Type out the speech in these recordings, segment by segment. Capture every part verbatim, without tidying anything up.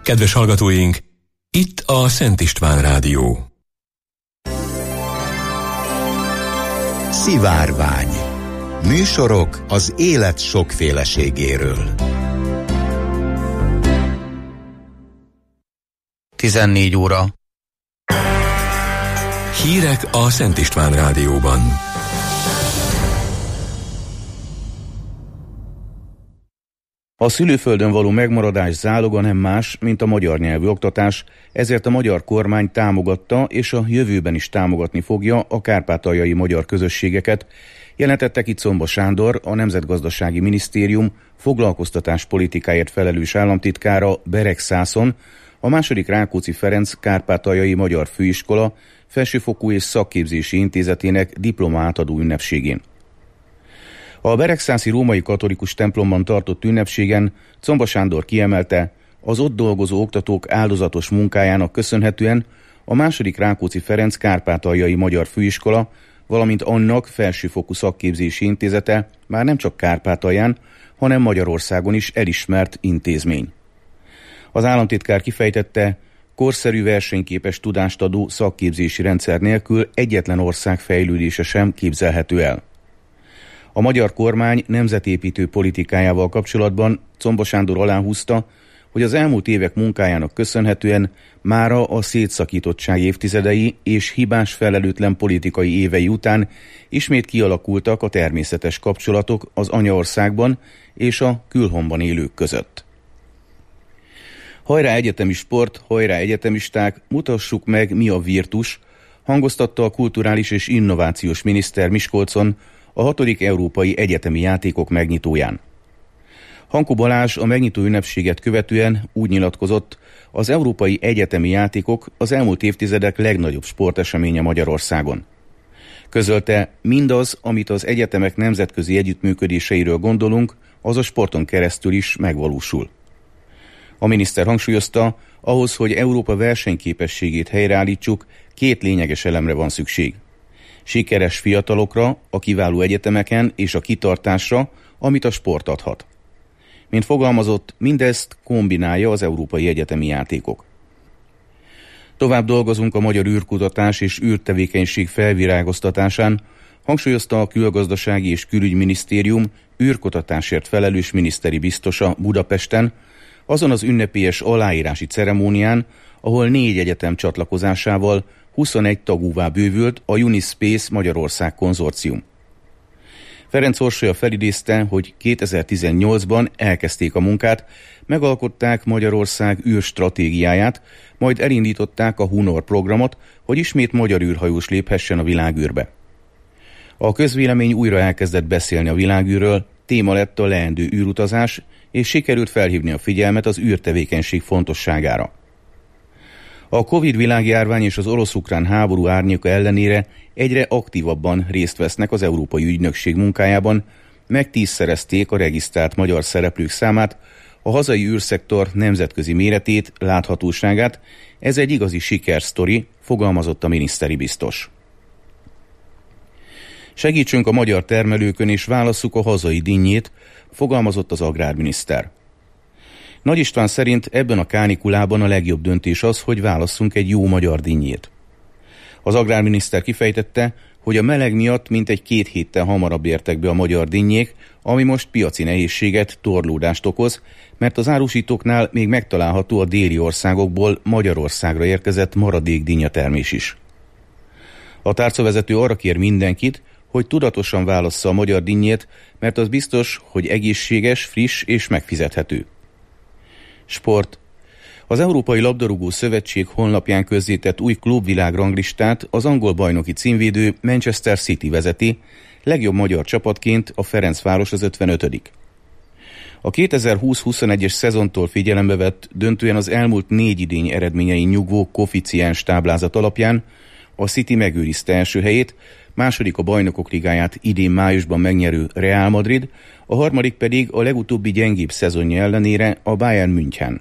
Kedves hallgatóink, itt a Szent István Rádió. Szivárvány. Műsorok az élet sokféleségéről. tizennégy óra. Hírek a Szent István Rádióban. A szülőföldön való megmaradás záloga nem más, mint a magyar nyelvű oktatás, ezért a magyar kormány támogatta és a jövőben is támogatni fogja a kárpátaljai magyar közösségeket, jelentette ki Czomba Sándor, a Nemzetgazdasági Minisztérium foglalkoztatáspolitikáért felelős államtitkára Beregszászon, a második Rákóczi Ferenc Kárpátaljai Magyar Főiskola Felsőfokú és Szakképzési Intézetének diploma átadó ünnepségén. A beregszászi római katolikus templomban tartott ünnepségen Czomba Sándor kiemelte, az ott dolgozó oktatók áldozatos munkájának köszönhetően a második Rákóczi Ferenc Kárpátaljai Magyar Főiskola, valamint annak Felsőfokú Szakképzési Intézete már nem csak Kárpátalján, hanem Magyarországon is elismert intézmény. Az államtitkár kifejtette, korszerű versenyképes tudást adó szakképzési rendszer nélkül egyetlen ország fejlődése sem képzelhető el. A magyar kormány nemzetépítő politikájával kapcsolatban Czomba Sándor aláhúzta, hogy az elmúlt évek munkájának köszönhetően mára a szétszakítottság évtizedei és hibás felelőtlen politikai évei után ismét kialakultak a természetes kapcsolatok az anyaországban és a külhonban élők között. Hajrá egyetemi sport, hajrá egyetemisták, mutassuk meg, mi a virtus, hangoztatta a kulturális és innovációs miniszter Miskolcon a hatodik Európai Egyetemi Játékok megnyitóján. Hankó Balázs a megnyitó ünnepséget követően úgy nyilatkozott, az Európai Egyetemi Játékok az elmúlt évtizedek legnagyobb sporteseménye Magyarországon. Közölte, mindaz, amit az egyetemek nemzetközi együttműködéseiről gondolunk, az a sporton keresztül is megvalósul. A miniszter hangsúlyozta, ahhoz, hogy Európa versenyképességét helyreállítsuk, két lényeges elemre van szükség. Sikeres fiatalokra, a kiváló egyetemeken és a kitartásra, amit a sport adhat. Mint fogalmazott, mindezt kombinálja az Európai Egyetemi Játékok. Tovább dolgozunk a magyar űrkutatás és űrtevékenység felvirágoztatásán, hangsúlyozta a Külgazdasági és Külügyminisztérium űrkutatásért felelős miniszteri biztosa Budapesten, azon az ünnepélyes aláírási ceremónián, ahol négy egyetem csatlakozásával huszonegy tagúvá bővült a Unispace Magyarország konzorcium. Ferenc Orsolya felidézte, hogy kétezer-tizennyolcban elkezdték a munkát, megalkották Magyarország űrstratégiáját, majd elindították a Hunor programot, hogy ismét magyar űrhajós léphessen a világűrbe. A közvélemény újra elkezdett beszélni a világűrről, téma lett a leendő űrutazás, és sikerült felhívni a figyelmet az űrtevékenység fontosságára. A Covid világjárvány és az orosz-ukrán háború árnyéka ellenére egyre aktívabban részt vesznek az Európai Ügynökség munkájában, megtízszerezték a regisztrált magyar szereplők számát, a hazai űrszektor nemzetközi méretét, láthatóságát, ez egy igazi sikersztori, fogalmazott a miniszteri biztos. Segítsünk a magyar termelőkön és válasszuk a hazai dinnyét, fogalmazott az agrárminiszter. Nagy István szerint ebben a kánikulában a legjobb döntés az, hogy válasszunk egy jó magyar dinnyét. Az agrárminiszter kifejtette, hogy a meleg miatt mintegy két héttel hamarabb értek be a magyar dinnyék, ami most piaci nehézséget, torlódást okoz, mert az árusítóknál még megtalálható a déli országokból Magyarországra érkezett maradék dinnyatermés is. A tárcavezető arra kér mindenkit, hogy tudatosan válassza a magyar dinnyét, mert az biztos, hogy egészséges, friss és megfizethető. Sport. Az Európai Labdarúgó Szövetség honlapján közzétett új klubvilágranglistát az angol bajnoki címvédő Manchester City vezeti, legjobb magyar csapatként a Ferencváros az ötvenötödik A kétezer-húsz-huszonegyes szezontól figyelembe vett, döntően az elmúlt négy idény eredményein nyugvó koeficiens táblázat alapján a City megőrizte első helyét, második a Bajnokok Ligáját idén májusban megnyerő Real Madrid, a harmadik pedig a legutóbbi gyengébb szezonja ellenére a Bayern München.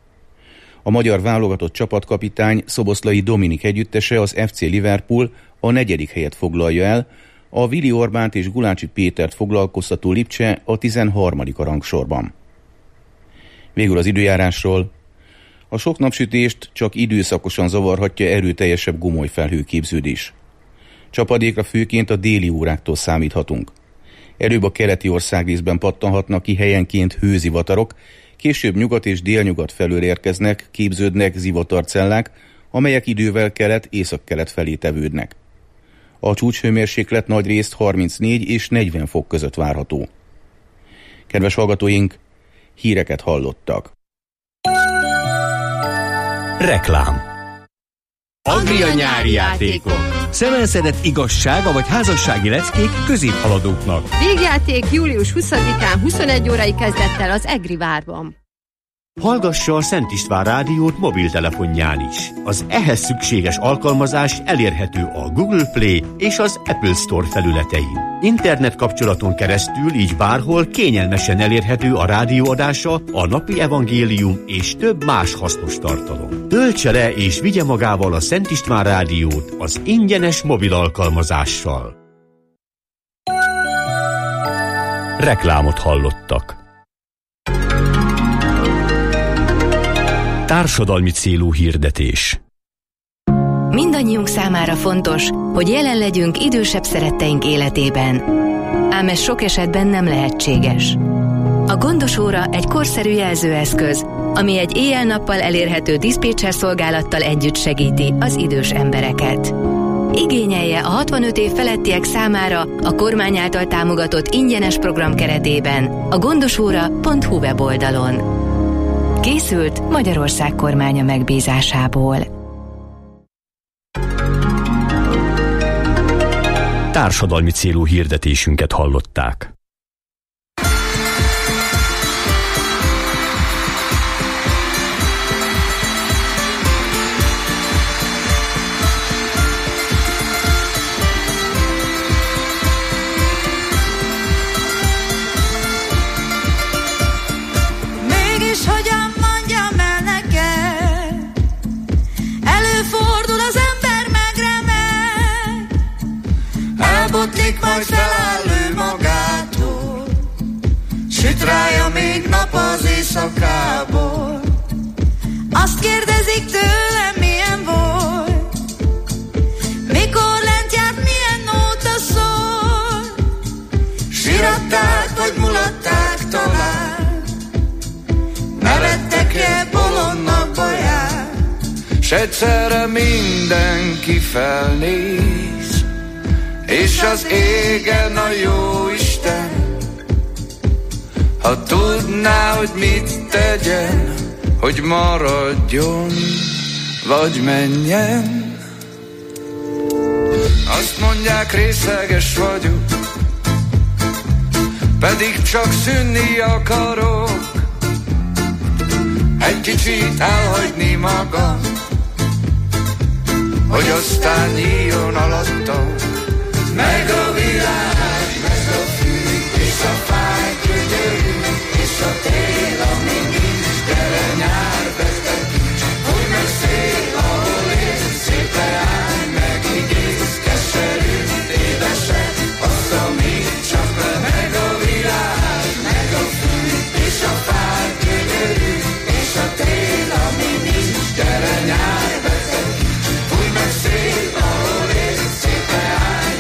A magyar válogatott csapatkapitány Szoboszlai Dominik együttese, az ef cé Liverpool a negyedik helyet foglalja el, a Vili Orbánt és Gulácsi Pétert foglalkoztató Lipcse a tizenharmadik a rangsorban. Végül az időjárásról. A sok napsütést csak időszakosan zavarhatja erőteljesebb gomoly felhőképződés. Csapadékra főként a déli óráktól számíthatunk. Előbb a keleti országrészben pattanhatnak ki helyenként hőzivatarok, később nyugat és délnyugat felől érkeznek, képződnek zivatarcellák, amelyek idővel kelet-északkelet felé tevődnek. A csúcshőmérséklet nagyrészt harmincnégy és negyven fok között várható. Kedves hallgatóink, híreket hallottak. Reklám. Agria nyári játékok. Szemelszedett igazsága vagy házassági leckék középhaladóknak. Végjáték július huszadikán huszonegy órai kezdettel az Egri várban. Hallgassa a Szent István rádiót mobiltelefonján is. Az ehhez szükséges alkalmazás elérhető a Google Play és az Apple Store felületein. Internet kapcsolaton keresztül így bárhol kényelmesen elérhető a rádióadása, a napi evangélium és több más hasznos tartalom. Töltse le és vigye magával a Szent István rádiót az ingyenes mobil alkalmazással. Reklámot hallottak. Társadalmi célú hirdetés. Mindannyiunk számára fontos, hogy jelen legyünk idősebb szeretteink életében. Ám ez sok esetben nem lehetséges. A gondos óra egy korszerű jelzőeszköz, ami egy éjjel-nappal elérhető diszpécser szolgálattal együtt segíti az idős embereket. Igényelje a hatvanöt év felettiek számára a kormány által támogatott ingyenes program keretében a gondosóra pont hu weboldalon. Készült Magyarország kormánya megbízásából. Társadalmi célú hirdetésünket hallották. Botlik, majd feláll ő magától, süt rája még nap az éjszakából. Azt kérdezik tőlem, milyen volt, mikor lent járt, milyen nóta szól. Siratták, vagy mulatták talán, nevettek-e bolondnak baján. S egyszerre mindenki felnéz, és az égen a Jóisten, ha tudná, hogy mit tegyen, hogy maradjon, vagy menjen. Azt mondják, részeges vagyok, pedig csak szűnni akarok, egy kicsit elhagyni magam, hogy aztán nyíljon alattam. Meg a világ, meg a fű, és a fáj gyönyörű, és a tél, ami nincs, gyere nyár, betekíts. Fújj meg szél, ahol élsz, szépe állj, meg igész, keserű, édesed, azt, amit csak le. Meg a világ, meg a fű, és a fáj gyönyörű, és a tél, ami nincs, gyere nyár, betekíts. Fújj meg szél, ahol élsz, szépe állj,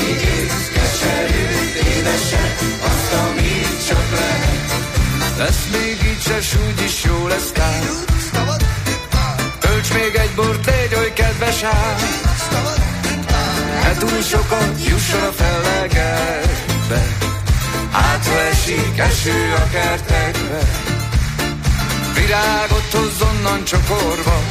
azt, amit csak lehet. Lesz még így se, s úgyis jó lesz tán. Tölts még egy bort, légy oly kedves ám. Ne túl sokat jusson a fellegerbe, hátra esik eső a kertekbe. Virágot hozz onnan csokorba,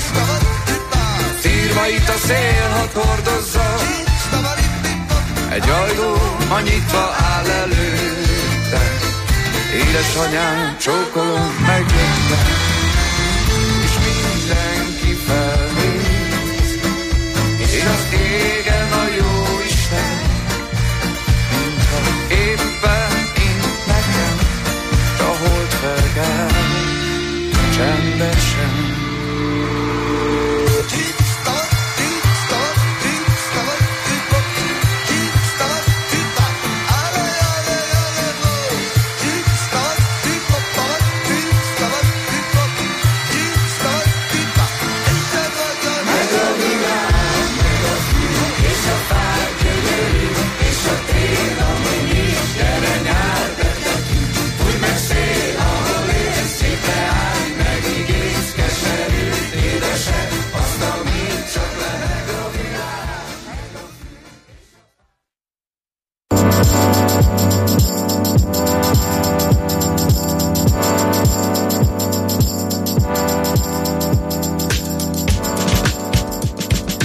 szírmait a szél hadd hordozza. Egy ajtó ma nyitva áll előtte, édesanyám, csókolom, megjöttem, és mindenki felnéz, és az égen a Jóisten, mintha éppen int nekem, s a hold felkel, csendesen.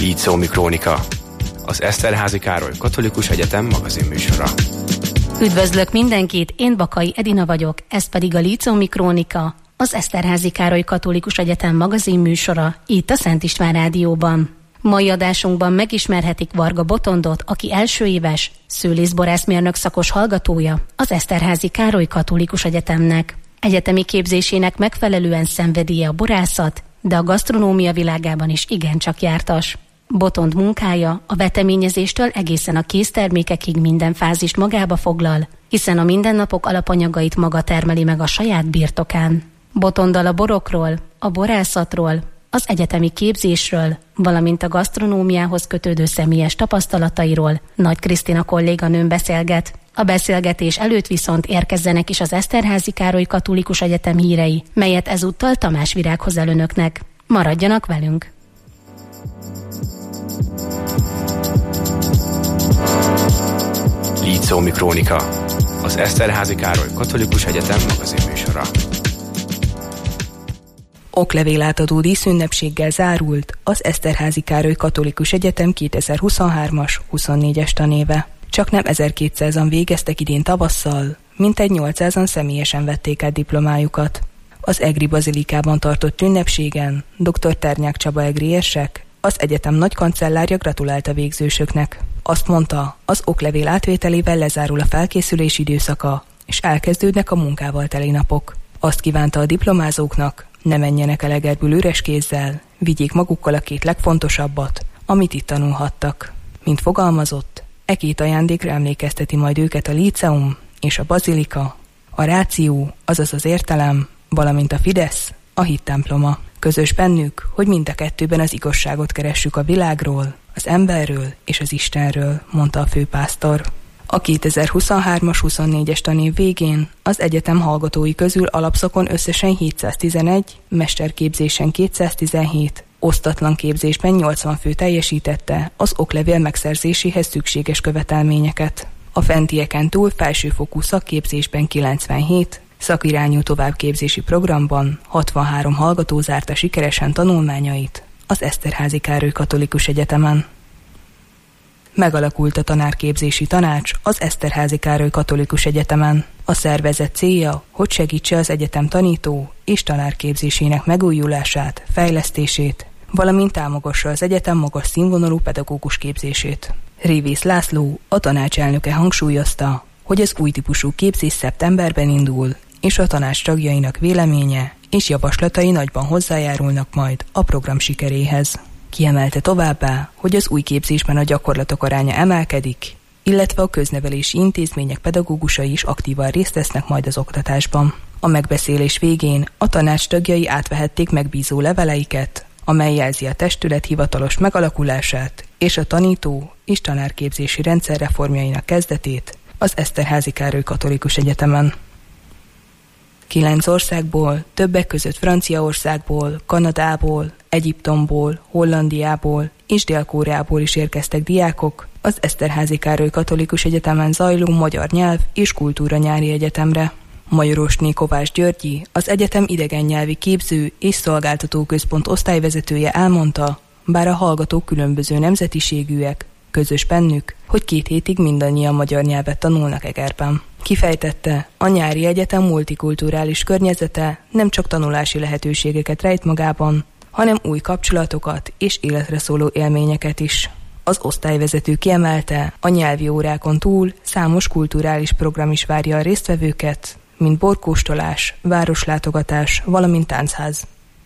Líceumi Krónika, az Eszterházy Károly Katolikus Egyetem magazinműsora. Üdvözlök mindenkit, én Bakai Edina vagyok, ez pedig a Líceumi Krónika, az Eszterházy Károly Katolikus Egyetem magazinműsora, itt a Szent István Rádióban. Mai adásunkban megismerhetik Varga Botondot, aki első éves szőlészborászmérnök szakos hallgatója az Eszterházy Károly Katolikus Egyetemnek. Egyetemi képzésének megfelelően szenvedélye a borászat, de a gasztronómia világában is igencsak jártas. Botond munkája a veteményezéstől egészen a késztermékekig minden fázist magába foglal, hiszen a mindennapok alapanyagait maga termeli meg a saját birtokán. Botonddal a borokról, a borászatról, az egyetemi képzésről, valamint a gasztronómiához kötődő személyes tapasztalatairól Nagy Krisztina kolléganőm beszélget. A beszélgetés előtt viszont érkezzenek is az Eszterházy Károly Katolikus Egyetem hírei, melyet ezúttal Tamás Virág hoz el önöknek. Maradjanak velünk! Líceumi Krónika, az Eszterházy Károly Katolikus Egyetem magazinműsora. Oklevélátadó díszünnepséggel zárult az Eszterházy Károly Katolikus Egyetem kétezer-huszonhármas huszonnégyes tanéve. Csaknem ezerkétszázan végeztek idén tavasszal, mintegy nyolcszázan személyesen vették át diplomájukat. Az egri bazilikában tartott ünnepségen dr. Ternyák Csaba egri érsek, az egyetem nagykancellárja gratulált a végzősöknek. Azt mondta, az oklevél átvételével lezárul a felkészülés időszaka, és elkezdődnek a munkával teli napok. Azt kívánta a diplomázóknak, ne menjenek el Egerből üres kézzel, vigyék magukkal a két legfontosabbat, amit itt tanulhattak. Mint fogalmazott, e két ajándékra emlékezteti majd őket a líceum és a bazilika, a ráció, azaz az értelem, valamint a Fidesz, a hittemploma. Közös bennük, hogy mind a kettőben az igazságot keressük a világról, az emberről és az Istenről, mondta a főpásztor. A kétezer-huszonhármas huszonnégyes tanév végén az egyetem hallgatói közül alapszakon összesen hétszáztizenegy, mesterképzésen kétszáztizenhét, osztatlan képzésben nyolcvan fő teljesítette az oklevél megszerzéséhez szükséges követelményeket. A fentieken túl felsőfokú szakképzésben kilencvenhét, szakirányú továbbképzési programban hatvanhárom hallgató zárta sikeresen tanulmányait az Eszterházy Károly Katolikus Egyetemen. Megalakult a tanárképzési tanács az Eszterházy Károly Katolikus Egyetemen. A szervezet célja, hogy segítse az egyetem tanító és tanárképzésének megújulását, fejlesztését, valamint támogassa az egyetem magas színvonalú pedagógus képzését. Révész László, a tanács elnöke hangsúlyozta, hogy az új típusú képzés szeptemberben indul, és a tanács tagjainak véleménye és javaslatai nagyban hozzájárulnak majd a program sikeréhez. Kiemelte továbbá, hogy az új képzésben a gyakorlatok aránya emelkedik, illetve a köznevelési intézmények pedagógusai is aktívan részt vesznek majd az oktatásban. A megbeszélés végén a tanács tagjai átvehették megbízó leveleiket, amely jelzi a testület hivatalos megalakulását és a tanító és tanárképzési rendszer reformjainak kezdetét az Eszterházy Károly Katolikus Egyetemen. Kilenc országból, többek között Franciaországból, Kanadából, Egyiptomból, Hollandiából és Dél-Koreából is érkeztek diákok az Eszterházy Károly Katolikus Egyetemen zajló magyar nyelv és kultúra nyári egyetemre. Majorosné Kovács Györgyi, az egyetem idegen nyelvi képző és szolgáltató központ osztályvezetője elmondta, bár a hallgatók különböző nemzetiségűek, közös bennük, hogy két hétig mindannyian magyar nyelvet tanulnak Egerben. Kifejtette, a nyári egyetem multikulturális környezete nem csak tanulási lehetőségeket rejt magában, hanem új kapcsolatokat és életre szóló élményeket is. Az osztályvezető kiemelte, a nyelvi órákon túl számos kulturális program is várja a résztvevőket, mint borkóstolás, városlátogatás, valamint táncház.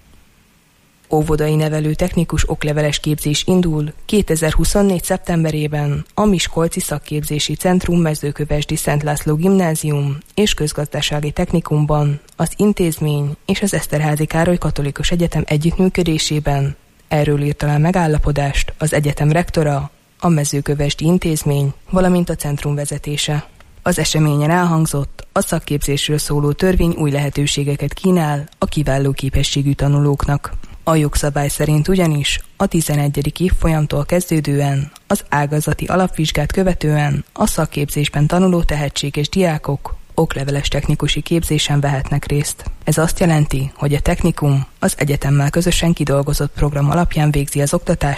Óvodai nevelő technikus okleveles képzés indul kétezer-huszonnégy szeptemberében a Miskolci Szakképzési Centrum Mezőkövesdi Szent László Gimnázium és Közgazdasági Technikumban az intézmény és az Eszterházy Károly Katolikus Egyetem együttműködésében. Erről írt alá megállapodást az egyetem rektora, a Mezőkövesdi Intézmény, valamint a centrum vezetése. Az eseményen elhangzott, a szakképzésről szóló törvény új lehetőségeket kínál a kiváló képességű tanulóknak. A jogszabály szerint ugyanis a tizenegyedik évfolyamtól kezdődően az ágazati alapvizsgát követően a szakképzésben tanuló tehetséges diákok okleveles technikusi képzésen vehetnek részt. Ez azt jelenti, hogy a technikum az egyetemmel közösen kidolgozott program alapján végzi az oktatást,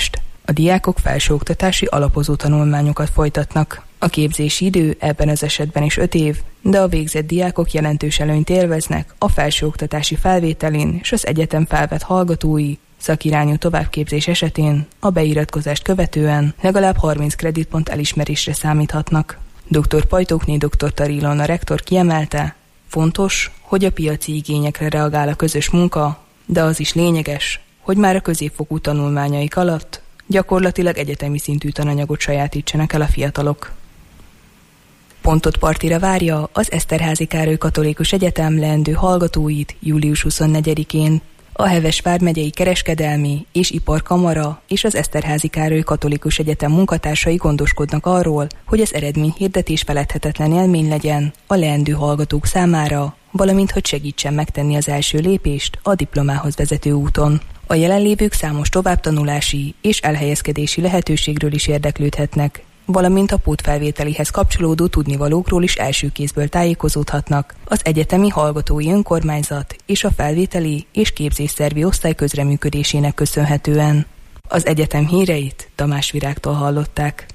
A diákok felsőoktatási alapozó tanulmányokat folytatnak. A képzési idő ebben az esetben is öt év, de a végzett diákok jelentős előnyt élveznek a felsőoktatási felvételin és az egyetem felvett hallgatói szakirányú továbbképzés esetén a beiratkozást követően legalább harminc kreditpont elismerésre számíthatnak. dr. Pajtókné dr. Tarilon rektor kiemelte, fontos, hogy a piaci igényekre reagál a közös munka, de az is lényeges, hogy már a középfokú tanulmányaik alatt gyakorlatilag egyetemi szintű tananyagot sajátítsanak el a fiatalok. Pontot partira várja az Eszterházy Károly Katolikus Egyetem leendő hallgatóit július huszonnegyedikén. A Heves vármegyei Kereskedelmi és Iparkamara és az Eszterházy Károly Katolikus Egyetem munkatársai gondoskodnak arról, hogy az eredményhirdetés feledhetetlen élmény legyen a leendő hallgatók számára, valamint hogy segítsen megtenni az első lépést a diplomához vezető úton. A jelenlévők számos továbbtanulási és elhelyezkedési lehetőségről is érdeklődhetnek, valamint a pótfelvételihez kapcsolódó tudnivalókról is első kézből tájékozódhatnak az egyetemi hallgatói önkormányzat és a felvételi és képzésszervi osztály közreműködésének köszönhetően. Az egyetem híreit Tamás Virágtól hallották.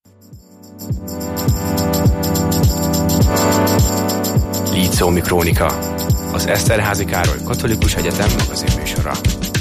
Líceumi Krónika, az Eszterházy Károly Katolikus Egyetem magazinműsora.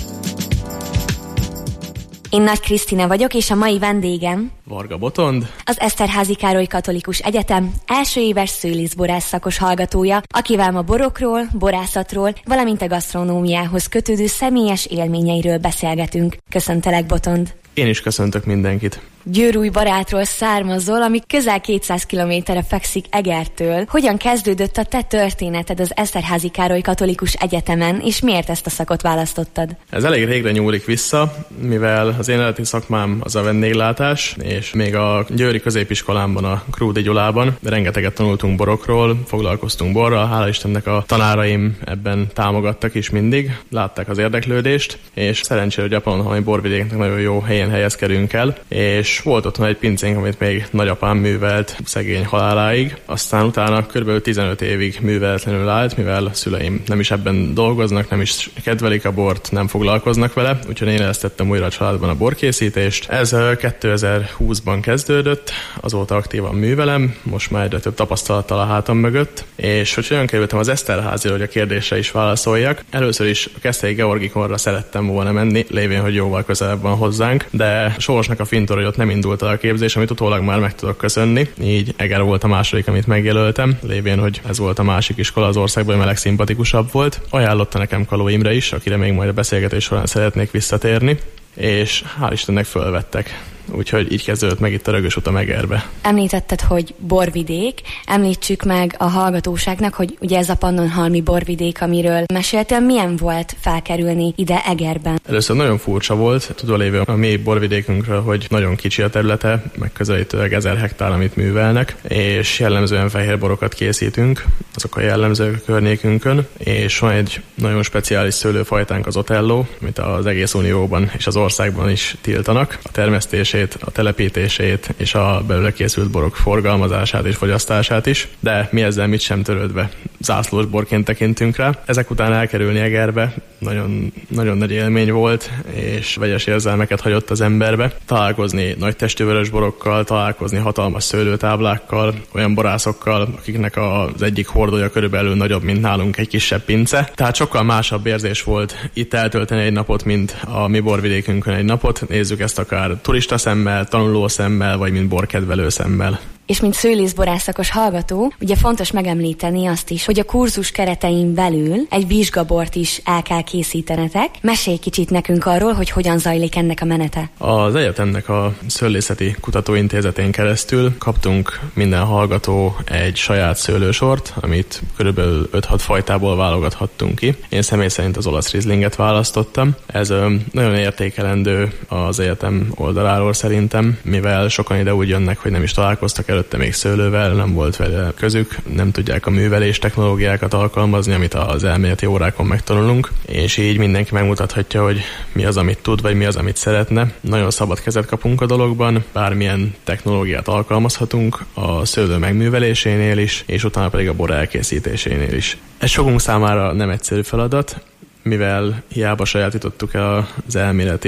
Én Nagy Krisztina vagyok, és a mai vendégem Varga Botond, az Eszterházy Károly Katolikus Egyetem első éves szőlészborász szakos hallgatója, akivel ma borokról, borászatról, valamint a gasztronómiához kötődő személyes élményeiről beszélgetünk. Köszöntelek, Botond! Én is köszöntök mindenkit! Győrúj barátról származol, ami közel kétszáz kilométerre fekszik Egertől. Hogyan kezdődött a te történeted az Eszterházy Károly Katolikus Egyetemen, és miért ezt a szakot választottad? Ez elég régre nyúlik vissza, mivel az én eredeti szakmám az a vendéglátás, és még a győri középiskolámban, a Krúdi Gyulában rengeteget tanultunk borokról, foglalkoztunk borral, hála Istennek a tanáraim ebben támogattak is mindig, látták az érdeklődést, és szerencsére, hogy a Pannonhalmi borvidéknek nagyon jó helyen helyezkedünk el, és volt otthon egy pincénk, amit még nagyapám művelt szegény haláláig. Aztán utána kb. tizenöt évig műveletlenül állt, mivel a szüleim nem is ebben dolgoznak, nem is kedvelik a bort, nem foglalkoznak vele, úgyhogy én elesztettem újra a családban a borkészítést. Ez kétezer-húszban kezdődött, azóta aktívan művelem, most már egyre több tapasztalattal a hátam mögött, és hogy olyan kerültem az Eszterházyra, hogy a kérdésre is válaszoljak. Először is a Keszthelyi Georgikonra szerettem volna menni, lévén, hogy jóval közelebb van hozzánk, de sorsnak a fintor, hogy ott nem indult el a képzés, amit utólag már meg tudok köszönni. Így Eger volt a második, amit megjelöltem, lévén, hogy ez volt a másik iskola az országban, ami a legszimpatikusabb volt. Ajánlotta nekem Kaló Imre is, akire még majd a beszélgetés során szeretnék visszatérni, és hál' Istennek fölvettek. Úgyhogy így kezdődött meg itt a rögös utam Egerbe. Említetted, hogy borvidék. Említsük meg a hallgatóságnak, hogy ugye ez a Pannonhalmi borvidék, amiről meséltem, milyen volt felkerülni ide Egerben? Először nagyon furcsa volt, tudva lévő a mi borvidékünkről, hogy nagyon kicsi a területe, megközelítőleg ezer hektár, amit művelnek, és jellemzően fehér borokat készítünk, azok a jellemzők a környékünkön, és van egy nagyon speciális szőlőfajtánk, az Otello, amit az egész Unióban és az országban is tiltanak. A termesztését, a telepítését és a belőle készült borok forgalmazását és fogyasztását is, de mi ezzel mit sem törődve zászlós borként tekintünk rá. Ezek után elkerülni Egerbe nagyon, nagyon nagy élmény volt, és vegyes érzelmeket hagyott az emberbe. Találkozni nagy testű vörös borokkal, találkozni hatalmas szőlőtáblákkal, olyan borászokkal, akiknek az egyik hordója körülbelül nagyobb, mint nálunk egy kisebb pince. Tehát sokkal másabb érzés volt itt eltölteni egy napot, mint a mi borvidékünkön egy napot. Nézzük ezt akár turista szemmel, tanuló szemmel, vagy mint borkedvelő szemmel. És mint szőlészborászakos hallgató, ugye fontos megemlíteni azt is, hogy a kurzus keretein belül egy vizsgabort is el kell készítenetek. Mesélj kicsit nekünk arról, hogy hogyan zajlik ennek a menete. Az egyetemnek a Szőlészeti Kutatóintézetén keresztül kaptunk minden hallgató egy saját szőlősort, amit körülbelül öt-hat fajtából válogathattunk ki. Én személy szerint az olasz rizlinget választottam. Ez nagyon értékelendő az egyetem oldaláról szerintem, mivel sokan ide úgy jönnek, hogy nem is találkoztak előtte még szőlővel, nem volt vele közük, nem tudják a művelés technológiákat alkalmazni, amit az elméleti órákon megtanulunk, és így mindenki megmutathatja, hogy mi az, amit tud, vagy mi az, amit szeretne. Nagyon szabad kezet kapunk a dologban, bármilyen technológiát alkalmazhatunk a szőlő megművelésénél is, és utána pedig a bor elkészítésénél is. Ez sokunk számára nem egyszerű feladat, mivel hiába sajátítottuk el az elméleti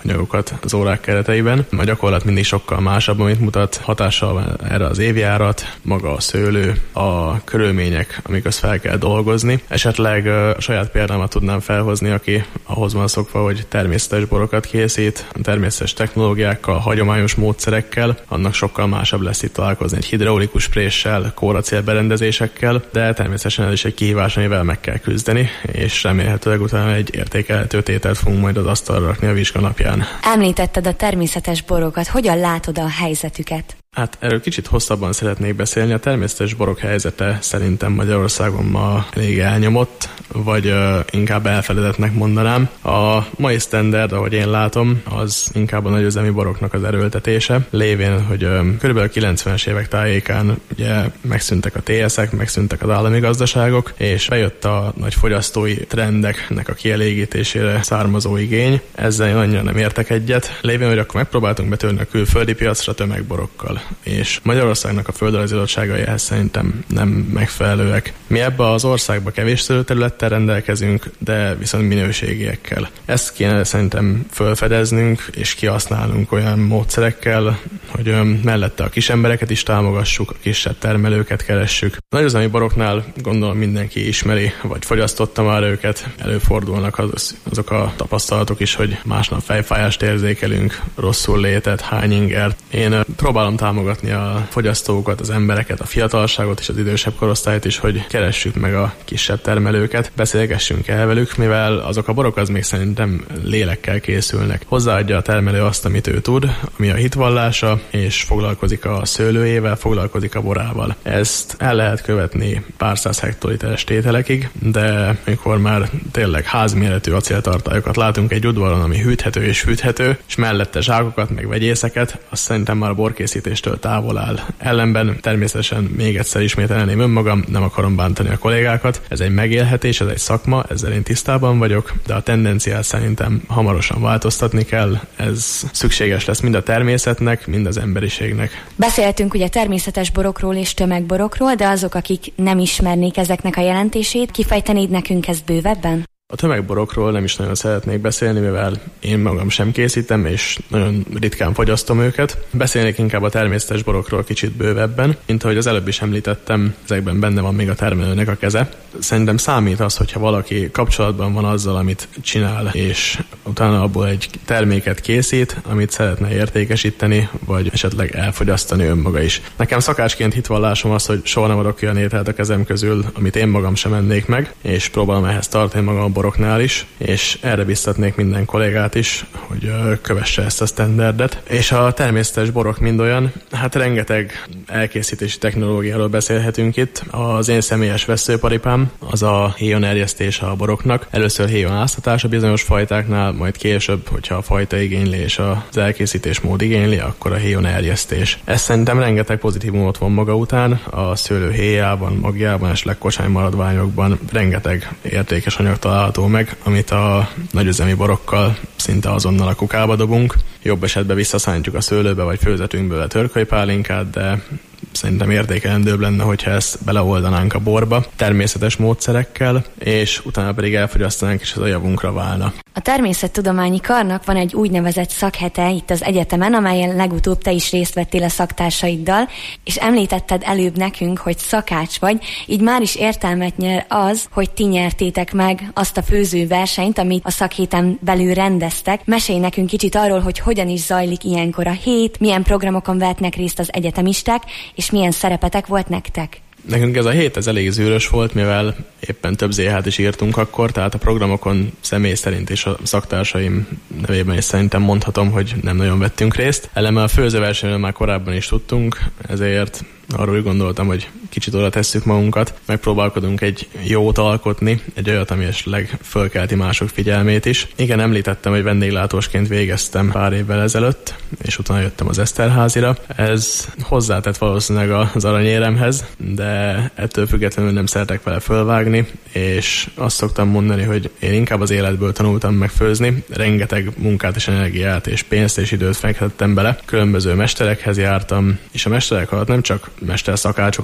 anyagokat az órák kereteiben. A gyakorlat mindig sokkal másabb, amit mutat, hatással van erre az évjárat, maga a szőlő, a körülmények, amiket fel kell dolgozni. Esetleg a saját példámat tudnám felhozni, aki ahhoz van szokva, hogy természetes borokat készít, természetes technológiákkal, hagyományos módszerekkel, annak sokkal másabb lesz itt találkozni egy hidraulikus préssel, kóracélberendezésekkel, de természetesen ez is egy kihívás, amivel meg kell küzdeni, és remélhetőleg utána egy értékelhető tételt fogunk majd az asztalra rakni a vizsganapján. Említetted a természetes borokat, hogyan látod a helyzetüket? Hát erről kicsit hosszabban szeretnék beszélni. A természetes borok helyzete szerintem Magyarországon ma elég elnyomott, vagy uh, inkább elfeledetnek mondanám. A mai standard, ahogy én látom, az inkább a nagyüzemi boroknak az erőltetése, lévén, hogy um, körülbelül a kilencvenes évek tájékán ugye megszűntek a té eszek, megszűntek az állami gazdaságok, és bejött a nagy fogyasztói trendeknek a kielégítésére származó igény. Ezzel én annyira nem értek egyet, lévén, hogy akkor megpróbáltunk betörni a külföldi piacra tömegborokkal, és Magyarországnak a földrajzi adottságai ehhez szerintem nem megfelelőek. Mi ebbe az országba kevés szőlőterülettel rendelkezünk, de viszont minőségiekkel. Ezt kéne szerintem felfedeznünk és kihasználnunk olyan módszerekkel, hogy mellette a kis embereket is támogassuk, a kisebb termelőket keressük. A nagyüzemi boroknál gondolom mindenki ismeri, vagy fogyasztotta már őket, előfordulnak az, azok a tapasztalatok is, hogy másnap fejfájást érzékelünk, rosszul létet, hány ingert. Én próbálom támogatni a fogyasztókat, az embereket, a fiatalságot és az idősebb korosztályt is, hogy keressük meg a kisebb termelőket, beszélgessünk el velük, mivel azok a borok az még szerintem lélekkel készülnek. Hozzáadja a termelő azt, amit ő tud, ami a hitvallása, és foglalkozik a szőlőjével, foglalkozik a borával. Ezt el lehet követni pár száz hektoliteres tételekig, de amikor már tényleg házméretű acéltartályokat látunk egy udvaron, ami hűthető és fűthető, és mellette zsákokat, meg vegyészeket, azt szerintem már a borkészítéstől távol áll. Ellenben természetesen még egyszer ismételném önmagam, nem akarom bántani a kollégákat. Ez egy megélhetés, ez egy szakma, ezzel én tisztában vagyok, de a tendenciát szerintem hamarosan változtatni kell. Ez szükséges lesz mind a természetnek, mind az emberiségnek. Beszéltünk ugye természetes borokról és tömegborokról, de azok, akik nem ismernék ezeknek a jelentését, kifejtenéd nekünk ezt bővebben? A tömegborokról nem is nagyon szeretnék beszélni, mivel én magam sem készítem, és nagyon ritkán fogyasztom őket. Beszélnék inkább a természetes borokról kicsit bővebben, mint ahogy az előbb is említettem, ezekben benne van még a termelőnek a keze. Szerintem számít az, hogyha valaki kapcsolatban van azzal, amit csinál, és utána abból egy terméket készít, amit szeretne értékesíteni, vagy esetleg elfogyasztani önmaga is. Nekem szakácsként hitvallásom az, hogy soha nem adok olyan ételt a kezem közül, amit én magam sem ennék meg, és próbálom ehhez tartani magam boroknál is, és erre biztatnék minden kollégát is, hogy kövesse ezt a standardet. És a természetes borok mind olyan, hát rengeteg elkészítési technológiáról beszélhetünk itt. Az én személyes vesszőparipám az a héjon-erjesztés a boroknak. Először héjon áztatás a bizonyos fajtáknál, majd később, hogyha a fajta igényli és az elkészítés mód igényli, akkor a héjon-erjesztés. Ez szerintem rengeteg pozitívumot von maga után, a szőlő héjában, magjában és legkosány maradványokban rengeteg értékes anyag található meg, amit a nagyüzemi borokkal szinte azonnal a kukába dobunk. Jobb esetben visszaszántjuk a szőlőbe, vagy főzetünk belőle törkölypálinkát, de szerintem értékelendőbb lenne, hogyha ezt beleoldanánk a borba természetes módszerekkel, és utána pedig elfogyasztanánk, és az a javunkra válna. A Természettudományi Karnak van egy úgynevezett szakhete itt az egyetemen, amelyen legutóbb te is részt vettél a szaktársaiddal, és említetted előbb nekünk, hogy szakács vagy, így már is értelmet nyer az, hogy ti nyertétek meg azt a főzőversenyt, amit a szakhéten belül rendeztek. Mesélj nekünk kicsit arról, hogy hogyan is zajlik ilyenkor a hét, milyen programokon vehetnek részt az egyetemisták, és milyen szerepetek volt nektek? Nekünk ez a hét ez elég zűrös volt, mivel éppen több zé há-t is írtunk akkor, tehát a programokon személy szerint és a szaktársaim nevében is szerintem mondhatom, hogy nem nagyon vettünk részt. Ellenben a főzőversenyről már korábban is tudtunk, ezért arról gondoltam, hogy kicsit oda tesszük magunkat, megpróbálkodunk egy jót alkotni, egy olyat, ami esetleg fölkelti mások figyelmét is. Igen, említettem, hogy vendéglátósként végeztem pár évvel ezelőtt, és utána jöttem az Eszterházira. Ez hozzátett valószínűleg az aranyéremhez, de ettől függetlenül nem szeretek vele fölvágni, és azt szoktam mondani, hogy én inkább az életből tanultam meg főzni. Rengeteg munkát és energiát és pénzt és időt fektettem bele. Különböző mesterekhez jártam, és a mesterek alatt nem csak mesterszakácsokat értek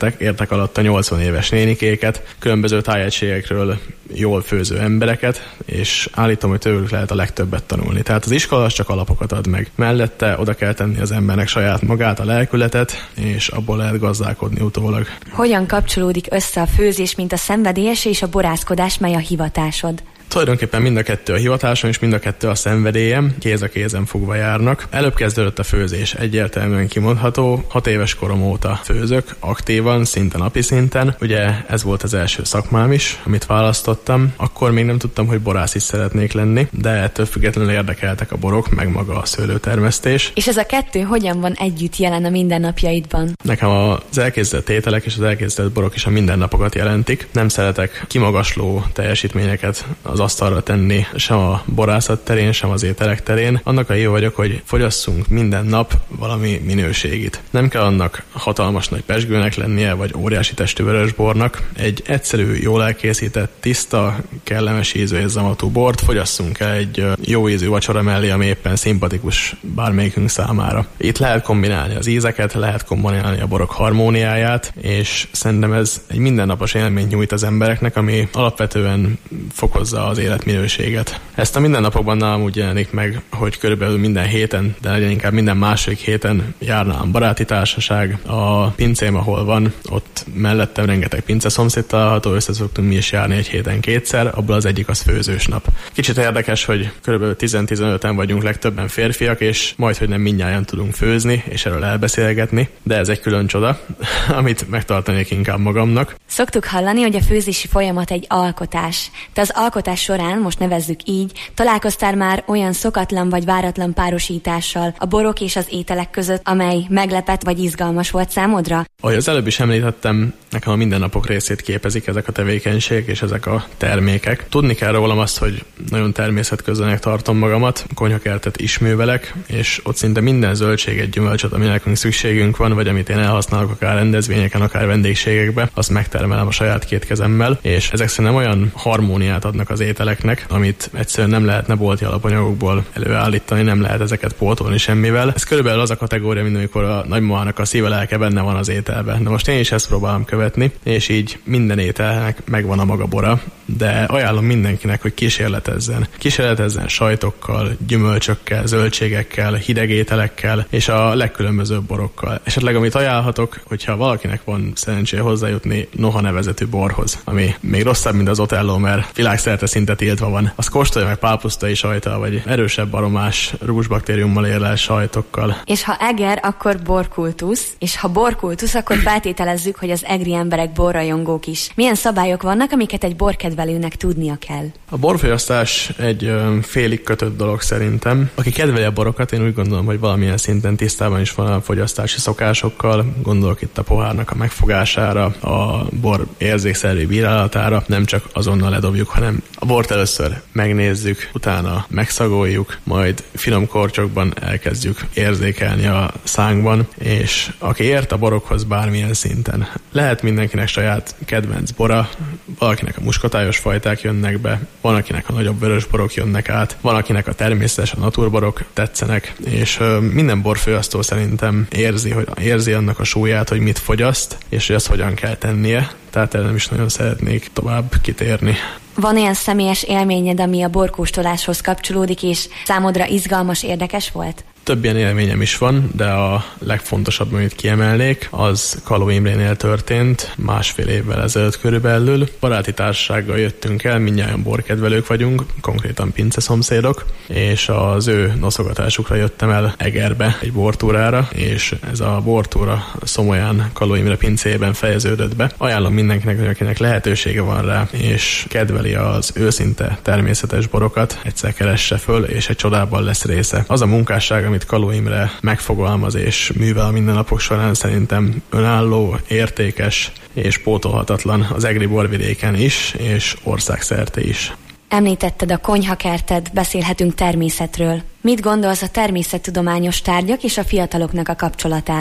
ismertek, értek alatt a nyolcvan éves nénikéket, különböző tájegységekről jól főző embereket, és állítom, hogy tőlük lehet a legtöbbet tanulni. Tehát az iskola az csak alapokat ad meg. Mellette oda kell tenni az embernek saját magát, a lelkületet, és abból lehet gazdálkodni utólag. Hogyan kapcsolódik össze a főzés, mint a szenvedélyes és a borászkodás, mely a hivatásod? Tulajdonképpen mind a kettő a hivatásom, és mind a kettő a szenvedélyem, kéz a kézen fogva járnak. Előbb kezdődött a főzés, egyértelműen kimondható. Hat éves korom óta főzök, aktívan, szinte napi szinten. Ugye ez volt az első szakmám is, amit választottam. Akkor még nem tudtam, hogy borász is szeretnék lenni, de ettől függetlenül érdekeltek a borok, meg maga a szőlőtermesztés. És ez a kettő hogyan van együtt jelen a mindennapjaidban? Nekem az elkészített ételek és az elkészített borok is a mindennapokat jelentik. Nem szeretek kimagasló teljesítményeket az asztalra tenni, sem a borászat terén, sem az ételek terén. Annak a jó vagyok, hogy fogyasszunk minden nap valami minőségit. Nem kell annak hatalmas nagy pezsgőnek lennie, vagy óriási testű vörösbornak. Egy egyszerű, jól elkészített, tiszta, kellemes ízű és zamatú bort fogyasszunk el egy jó ízű vacsora mellé, ami éppen szimpatikus bármelyikünk számára. Itt lehet kombinálni az ízeket, lehet kombinálni a borok harmóniáját, és szerintem ez egy mindennapos élményt nyújt az embereknek, ami alapvetően fokozza az életminőséget. Ezt a mindennapokban nálam úgy jelenik meg, hogy körülbelül minden héten, de legyen inkább minden második héten jár nálam baráti társaság. A pincém, ahol van, ott mellettem rengeteg pince szomszéd található, össze szoktunk mi is járni egy héten kétszer, abból az egyik az főzős nap. Kicsit érdekes, hogy körülbelül tíz-tizenöten vagyunk legtöbben férfiak, és majdhogy nem mindnyájan tudunk főzni, és erről elbeszélgetni, de ez egy külön csoda, amit megtartanék inkább magamnak. Szoktuk hallani, hogy a főzési folyamat egy alkotás. Te az alkotás során, most nevezzük így, találkoztál már olyan szokatlan vagy váratlan párosítással a borok és az ételek között, amely meglepett vagy izgalmas volt számodra? Ahogy az előbb is említettem, nekem a mindennapok részét képezik ezek a tevékenységek és ezek a termékek. Tudni kell rólam azt, hogy nagyon természetközelnek tartom magamat, konyhakertet is művelek, és ott szinte minden zöldséget, gyümölcsöt, ami nekünk szükségünk van, vagy amit én elhasználok akár rendezvényeken, akár vendégségekbe, azt megtermelem a saját két kezemmel, és ezek szerintem olyan harmóniát adnak az ételeknek, amit egyszerűen nem lehetne bolti alapanyagokból előállítani, nem lehet ezeket pótolni semmivel. Ez körülbelül az a kategória, mint amikor a nagymamának a szíve lelke benne van az ételben. De most én is ezt próbálom követni, és így minden ételnek megvan a maga bora, de ajánlom mindenkinek, hogy kísérletezzen. Kísérletezzen sajtokkal, gyümölcsökkel, zöldségekkel, hideg ételekkel, és a legkülönbözőbb borokkal. Esetleg amit ajánlhatok, hogyha valakinek van szerencséje hozzájutni Noha nevezetű borhoz, ami még rosszabb, mint az Otello, mert világszerte szinte tiltva van. Az kóstolja meg pálpusztai sajttal, vagy erősebb aromás rúzsbaktériummal érlel sajtokkal. És ha eger, akkor borkultusz, és ha borkultusz, akkor feltételezzük, hogy az egri emberek borrajongók is. Milyen szabályok vannak, amiket egy borkedvelőnek tudnia kell? A borfogyasztás egy ö, félig kötött dolog szerintem. Aki kedveli a borokat, én úgy gondolom, hogy valamilyen szinten tisztában is van a fogyasztási szokásokkal. Gondolok itt a pohárnak a megfogására, a bor érzékszervi bírálatára, nem csak azonnal ledobjuk, hanem a bort először megnézzük, utána megszagoljuk, majd finom kortyokban elkezdjük érzékelni a szánkban, és aki ért a borokhoz bármilyen szinten. Lehet mindenkinek saját kedvenc bora, valakinek a muskotályos fajták jönnek be, van akinek a nagyobb vörös borok jönnek át, van akinek a természetes, a naturborok tetszenek, és ö, minden borfogyasztó szerintem érzi, hogy érzi annak a súlyát, hogy mit fogyaszt, és hogy azt hogyan kell tennie, tehát erre nem is nagyon szeretnék tovább kitérni. Van olyan személyes élményed, ami a borkóstoláshoz kapcsolódik, és számodra izgalmas, érdekes volt? Több ilyen élményem is van, de a legfontosabb, amit kiemelnék, az Kaló Imrénél történt másfél évvel ezelőtt körülbelül. Baráti társasággal jöttünk el, mindnyájan borkedvelők vagyunk, konkrétan pince szomszédok, és az ő noszogatásukra jöttem el Egerbe egy bortúrára, és ez a bortúra Szomolyán Kaló Imre pincéjében fejeződött be. Ajánlom mindenkinek, hogy akinek lehetősége van rá, és kedveli az őszinte természetes borokat, egyszer keresse föl, és egy csodában lesz része. Az a munkásság, amit Kaló Imre megfogalmaz és művel a mindennapok során, szerintem önálló, értékes és pótolhatatlan az egri borvidéken is, és országszerte is. Említetted a konyhakertet, beszélhetünk természetről. Mit gondolsz a természettudományos tárgyak és a fiataloknak a kapcsolatáról?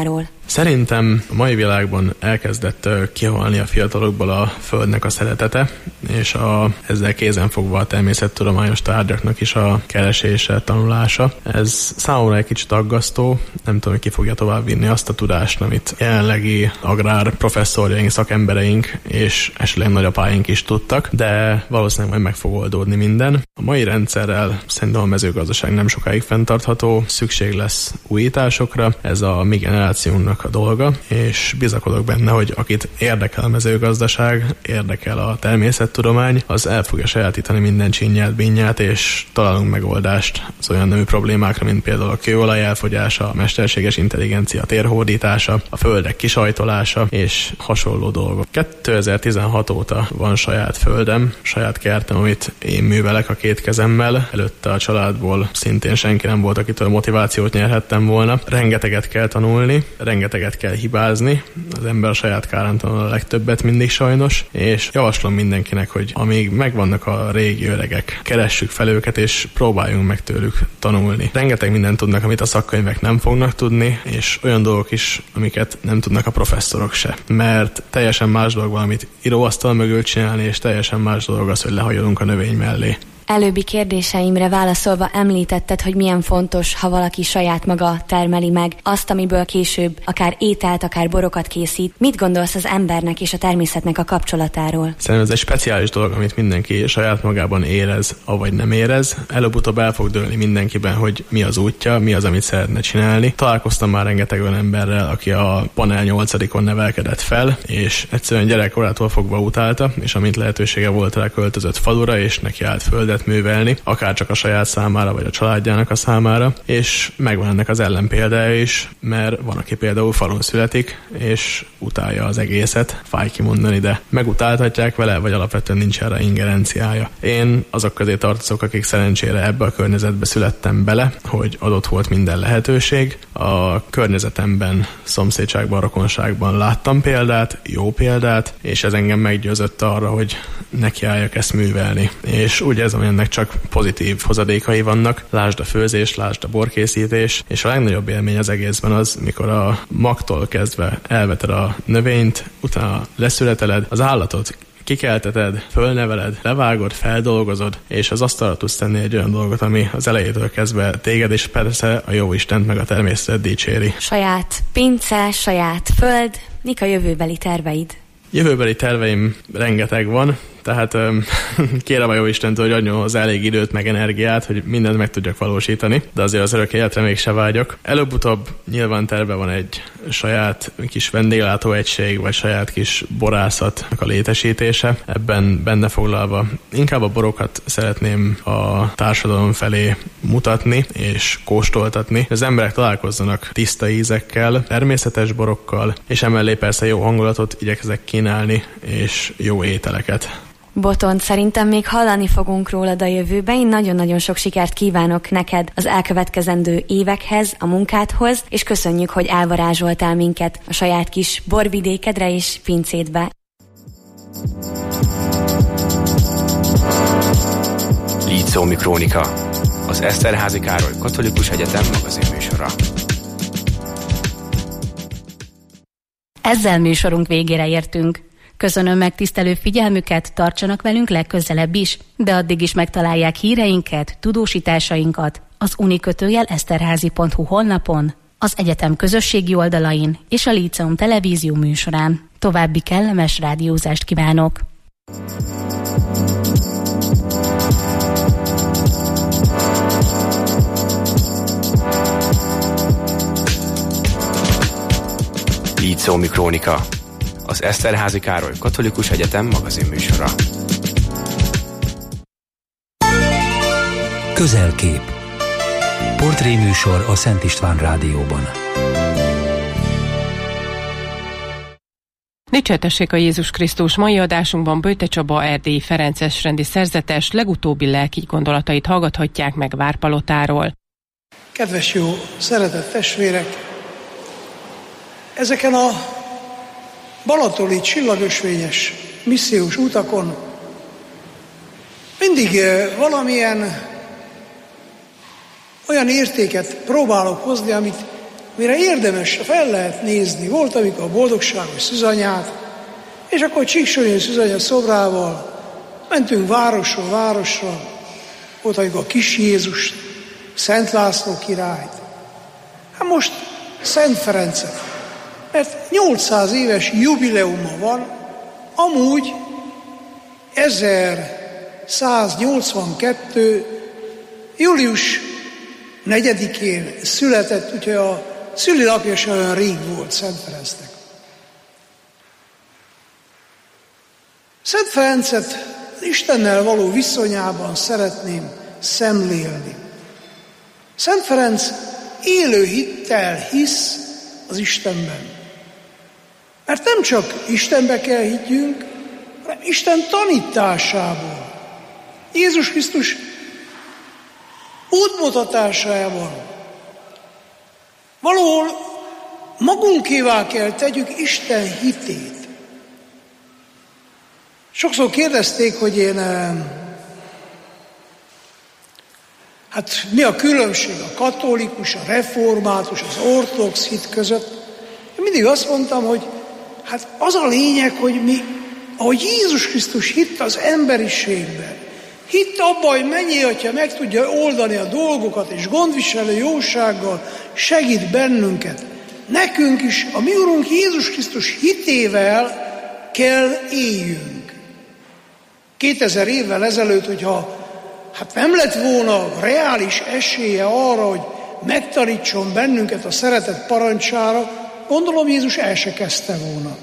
Szerintem a mai világban elkezdett kihalni a fiatalokból a földnek a szeretete, és a, ezzel kézenfogva a természettudományos tárgyaknak is a keresése, tanulása. Ez számomra egy kicsit aggasztó, nem tudom, hogy ki fogja továbbvinni azt a tudást, amit jelenlegi agrár professzorjaink, szakembereink és esetleg nagyapáink is tudtak, de valószínűleg majd meg fog oldódni minden. A mai rendszerrel szerintem a mezőgazdaság nem sokáig fenntartható, szükség lesz újításokra, ez a mi generációnknak a dolga, és bizakodok benne, hogy akit érdekel a mezőgazdaság, érdekel a természettudomány, az el fogja sajátítani minden csinyát, bínyát, és találunk megoldást az olyan nemű problémákra, mint például a kőolaj elfogyása, a mesterséges intelligencia térhódítása, a földek kisajtolása és hasonló dolgok. kétezer-tizenhat óta van saját földem, saját kertem, amit én művelek a két kezemmel. Előtte a családból szintén senki nem volt, akitől motivációt nyerhettem volna. Rengeteget kell tanulni, rengeteget kell hibázni. Az ember a saját kárán tanul a legtöbbet mindig sajnos, és javaslom mindenkinek, hogy amíg megvannak a régi öregek, keressük fel őket, és próbáljunk meg tőlük tanulni. Rengeteg mindent tudnak, amit a szakkönyvek nem fognak tudni, és olyan dolgok is, amiket nem tudnak a professzorok se. Mert teljesen más dolog valamit íróasztal mögül csinálni, és teljesen más dolog az, hogy lehajolunk a növény mellé. Előbbi kérdéseimre válaszolva említetted, hogy milyen fontos, ha valaki saját maga termeli meg azt, amiből később akár ételt, akár borokat készít. Mit gondolsz az embernek és a természetnek a kapcsolatáról? Szerintem ez egy speciális dolog, amit mindenki saját magában érez, avagy nem érez. Előbb-utóbb el fog dőlni mindenkiben, hogy mi az útja, mi az, amit szeretne csinálni. Találkoztam már rengeteg olyan emberrel, aki a panel nyolcadikon nevelkedett fel, és egyszerűen gyerekkorától fogva utálta, és amint lehetősége volt rá, költözött falura, és neki állt földet művelni, akár csak a saját számára, vagy a családjának a számára, és megvan ennek az ellenpéldája is, mert van, aki például falun születik, és utálja az egészet, fáj kimondani, de megutáltatják vele, vagy alapvetően nincs erre ingerenciája. Én azok közé tartozok, akik szerencsére ebbe a környezetbe születtem bele, hogy adott volt minden lehetőség. A környezetemben, szomszédságban, rokonságban láttam példát, jó példát, és ez engem meggyőzött arra, hogy nekiálljak ezt művelni. És úgy ez ennek csak pozitív hozadékai vannak. Lásd a főzés, lásd a borkészítés, és a legnagyobb élmény az egészben az, mikor a magtól kezdve elveted a növényt, utána leszületeled, az állatot kikelteted, fölneveled, levágod, feldolgozod, és az asztalra tudsz tenni egy olyan dolgot, ami az elejétől kezdve téged, és persze a Jóistent meg a természetet dicséri. Saját pince, saját föld, mik a jövőbeli terveid? Jövőbeli terveim rengeteg van, tehát um, kérem a Jóistentől, hogy adjon hozzá elég időt, meg energiát, hogy mindent meg tudjak valósítani, de azért az örök életre mégse vágyok. Előbb-utóbb nyilván terve van egy saját kis vendéglátóegység, vagy saját kis borászatnak a létesítése, ebben benne foglalva. Inkább a borokat szeretném a társadalom felé mutatni és kóstoltatni. Az emberek találkozzanak tiszta ízekkel, természetes borokkal, és emellé persze jó hangulatot igyekezek kínálni, és jó ételeket. Botont, szerintem még hallani fogunk rólad a jövőben. Én nagyon-nagyon sok sikert kívánok neked az elkövetkezendő évekhez, a munkádhoz, és köszönjük, hogy elvarázsoltál minket a saját kis borvidékedre és pincédbe. Lícómi Krónika, az Eszterházy Károly Katolikus Egyetem magazinműsora. Ezzel műsorunk végére értünk. Köszönöm megtisztelő figyelmüket, tartsanak velünk legközelebb is, de addig is megtalálják híreinket, tudósításainkat az unikötőjel eszterházy pont hu honlapon, az egyetem közösségi oldalain és a Líceum televízió műsorán. További kellemes rádiózást kívánok! Lícómi Krónika, az Eszterházy Károly Katolikus Egyetem magazinműsora. Közelkép. Portréműsor a Szent István Rádióban. Dicsértessék a Jézus Krisztus! Mai adásunkban Böjte Csaba erdélyi ferences rendi szerzetes legutóbbi lelki gondolatait hallgathatják meg Várpalotáról. Kedves jó, szeretett testvérek! Ezeken a balatoni csillagösvényes missziós utakon mindig valamilyen olyan értéket próbálok hozni, amit mire érdemes fel lehet nézni. Volt, amikor a boldogságos szűzanyát, és akkor Csíksonyi szűzanya szobrával mentünk városról városra. Volt, amikor a kis Jézust, Szent László királyt. Hát most Szent Ferencet, mert nyolcszáz éves jubileuma van, amúgy ezerszáznyolcvankettő. július negyedikén született, úgyhogy a szülinapja sem olyan rég volt Szent Ferencnek. Szent Ferencet Istennel való viszonyában szeretném szemlélni. Szent Ferenc élő hittel hisz az Istenben. Mert nem csak Istenbe kell higgyünk, hanem Isten tanításából, Jézus Krisztus útmutatásában valahol magunkévá kell tegyük Isten hitét. Sokszor kérdezték, hogy én, hát mi a különbség a katolikus, a református, az ortodox hit között. Én mindig azt mondtam, hogy hát az a lényeg, hogy mi, ahogy Jézus Krisztus hitt az emberiségben, hitt abban, hogy mennyi atya meg tudja oldani a dolgokat, és gondviselő jósággal segít bennünket. Nekünk is, a mi Urunk Jézus Krisztus hitével kell éljünk. Kétezer évvel ezelőtt, hogyha hát nem lett volna reális esélye arra, hogy megtanítson bennünket a szeretet parancsára, gondolom Jézus el se kezdte volna.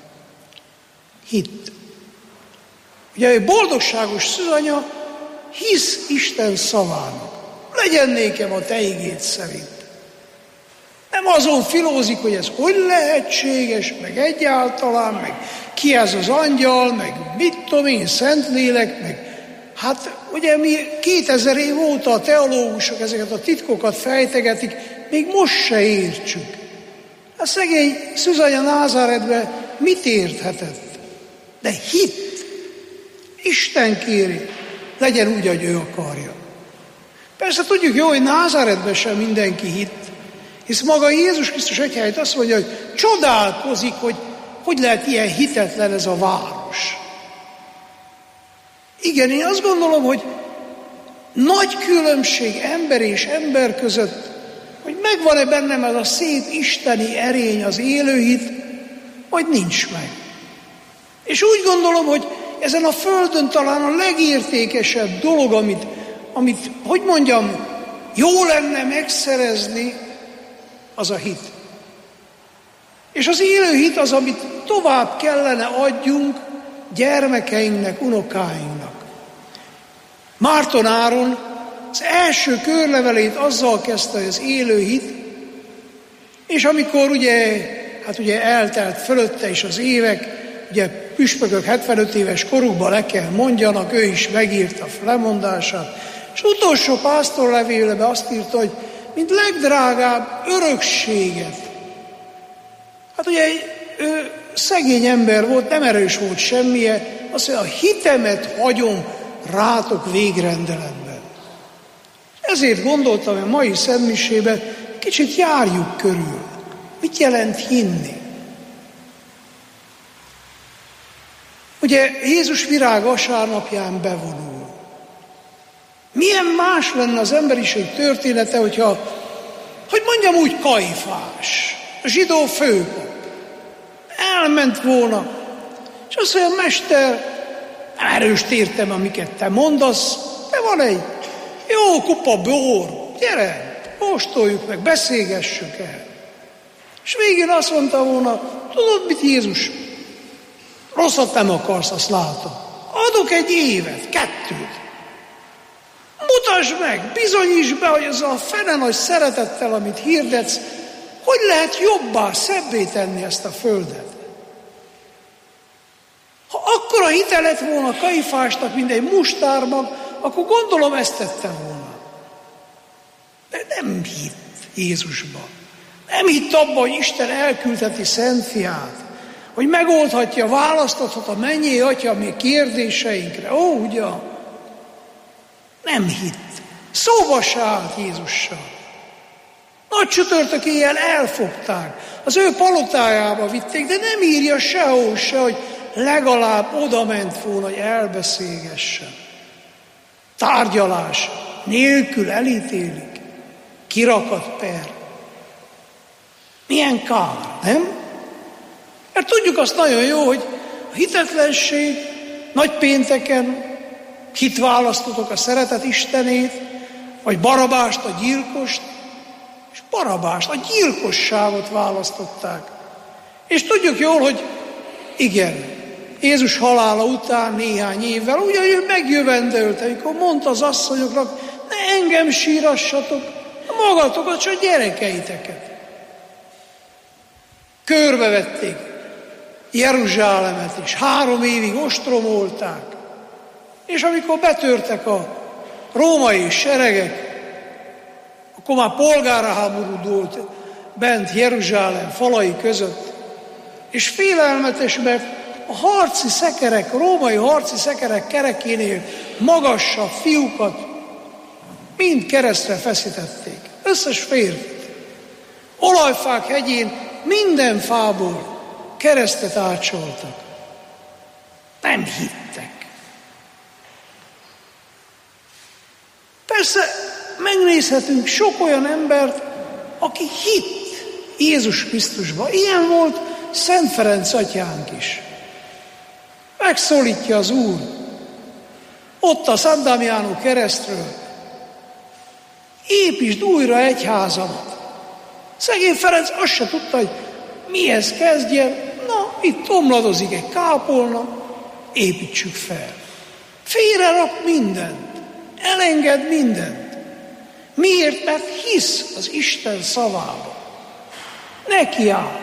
Hitt. Ugye egy boldogságos szűzanya hisz Isten szavának. Legyen nékem a te igéd szerint. Nem azon filózik, hogy ez hogy lehetséges, meg egyáltalán, meg ki ez az angyal, meg mit tudom én, Szentlélek, meg hát ugye mi kétezer év óta a teológusok ezeket a titkokat fejtegetik, még most se értsük. A szegény szűzanya Názáretben mit érthetett? De hitt. Isten kéri, legyen úgy, ahogy ő akarja. Persze tudjuk jó, hogy Názáretben sem mindenki hitt, hisz maga Jézus Krisztus egy helyet azt mondja, hogy csodálkozik, hogy hogy lehet ilyen hitetlen ez a város. Igen, én azt gondolom, hogy nagy különbség ember és ember között, hogy megvan-e bennem ez a szép isteni erény, az élő hit, vagy nincs meg. És úgy gondolom, hogy ezen a földön talán a legértékesebb dolog, amit, amit hogy mondjam, jó lenne megszerezni, az a hit. És az élő hit az, amit tovább kellene adjunk gyermekeinknek, unokáinknak. Márton Áron az első körlevelét azzal kezdte, hogy az élő hit, és amikor ugye, hát ugye eltelt fölötte is az évek, ugye püspökök hetvenöt éves korukban le kell mondjanak, ő is megírta a lemondását, és utolsó pásztorlevélben azt írta, hogy mint legdrágább örökséget. Hát ugye ő szegény ember volt, nem erős volt semmije, azt mondja, a hitemet hagyom rátok végrendeletben. Ezért gondoltam, hogy a mai szentmisében kicsit járjuk körül. Mit jelent hinni? Ugye Jézus virág vasárnapján bevonul. Milyen más lenne az emberiség története, hogyha, hogy mondjam úgy, Kajfás, a zsidó főpap, elment volna, és azt mondja, mester, nem erőst értem, amiket te mondasz, de van egy jó kupa bor, gyere, kóstoljuk meg, beszélgessük el. És végén azt mondta volna, tudod mit, Jézus, rosszat nem akarsz, azt látom. Adok egy évet, kettőt. Mutasd meg, bizonyítsd be, hogy ez a fene nagy szeretettel, amit hirdetsz, hogy lehet jobbá, szebbé tenni ezt a földet. Ha akkora hite lett volna Kajfásnak, mint egy mustármag, akkor gondolom ezt tette volna. De nem hitt Jézusba. Nem hitt abba, hogy Isten elküldheti Szent Fiát, hogy megoldhatja, választhathat a mennyei Atya mi kérdéseinkre. Ó, ugyan. Nem hitt. Szóba se állt Jézussal. Nagy csütörtök éjjel elfogták, az ő palotájába vitték, de nem írja sehol se, hogy legalább oda ment volna, hogy elbeszélgessen. Tárgyalás nélkül elítélik, kirakat per. Milyen kár, nem? Mert tudjuk azt nagyon jó, hogy a hitetlenség nagypénteken kit választotok, a szeretet istenét, vagy Barabást, a gyilkost, és Barabást, a gyilkosságot választották. És tudjuk jól, hogy igen, Jézus halála után néhány évvel, ugye ő megjövendőlt, amikor mondta az asszonyoknak, ne engem sírassatok, magatokat, csak gyerekeiteket. Körbevették Jeruzsálemet, és három évig ostromolták, és amikor betörtek a római seregek, akkor már polgárháború volt bent Jeruzsálem falai között, és félelmetes, mert a harci szekerek, a római harci szekerek kerekénél magasabb fiúkat mind keresztre feszítették. Összes férfit. Olajfák hegyén minden fából keresztet átsoltak. Nem hittek. Persze megnézhetünk sok olyan embert, aki hitt Jézus Krisztusba. Ilyen volt Szent Ferenc atyánk is. Megszólítja az Úr ott a San Damiano keresztről. Építsd újra egyházamat. Szegény Ferenc azt se tudta, hogy mihez kezdjen. Na, itt omladozik egy kápolna, építsük fel. Félrerak mindent, elenged mindent. Miért? Mert hisz az Isten szavába. Neki áll.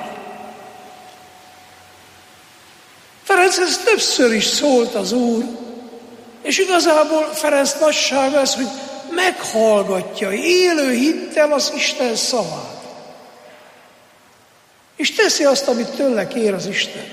Ferenchez többször is szólt az Úr, és igazából Ferenc nagysága ez, hogy meghallgatja élő hittel az Isten szavát. És teszi azt, amit tőle kér az Isten.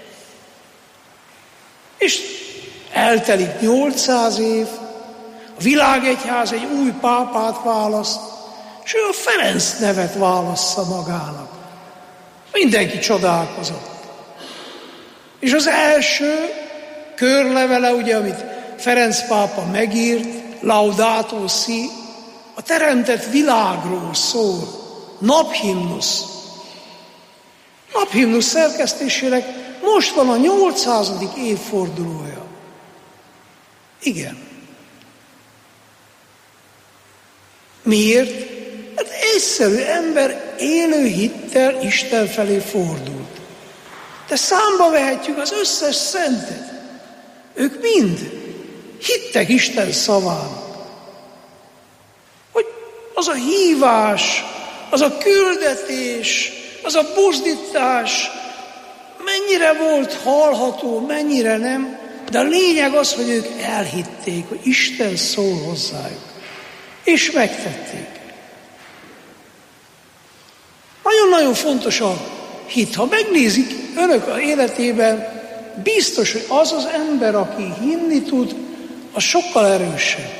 És eltelik nyolcszáz év, a világegyház egy új pápát választ, és ő a Ferenc nevet válassza magának. Mindenki csodálkozott. És az első körlevele, ugye, amit Ferenc pápa megírt, Laudato Si, a teremtett világról szól, naphimnusz. Naphimnusz szerkesztésének most van a nyolcszázadik évfordulója. Igen. Miért? Hát egyszerű ember élő hittel Isten felé fordult. De számba vehetjük az összes szentet. Ők mind hittek Isten szavának. Hogy az a hívás, az a küldetés, az a buzdítás mennyire volt hallható, mennyire nem, de a lényeg az, hogy ők elhitték, hogy Isten szól hozzájuk. És megtették. Nagyon-nagyon fontos a hit. Ha megnézik önök az életében, biztos, hogy az az ember, aki hinni tud, az sokkal erősebb.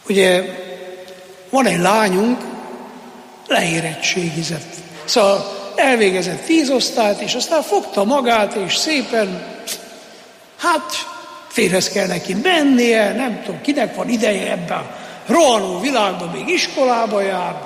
ugye van egy lányunk, leérettségizett. Szóval elvégezett tíz osztályt, és aztán fogta magát, és szépen, hát férhez kell neki mennie, nem tudom, kinek van ideje ebben a rohanó világban még iskolába járni.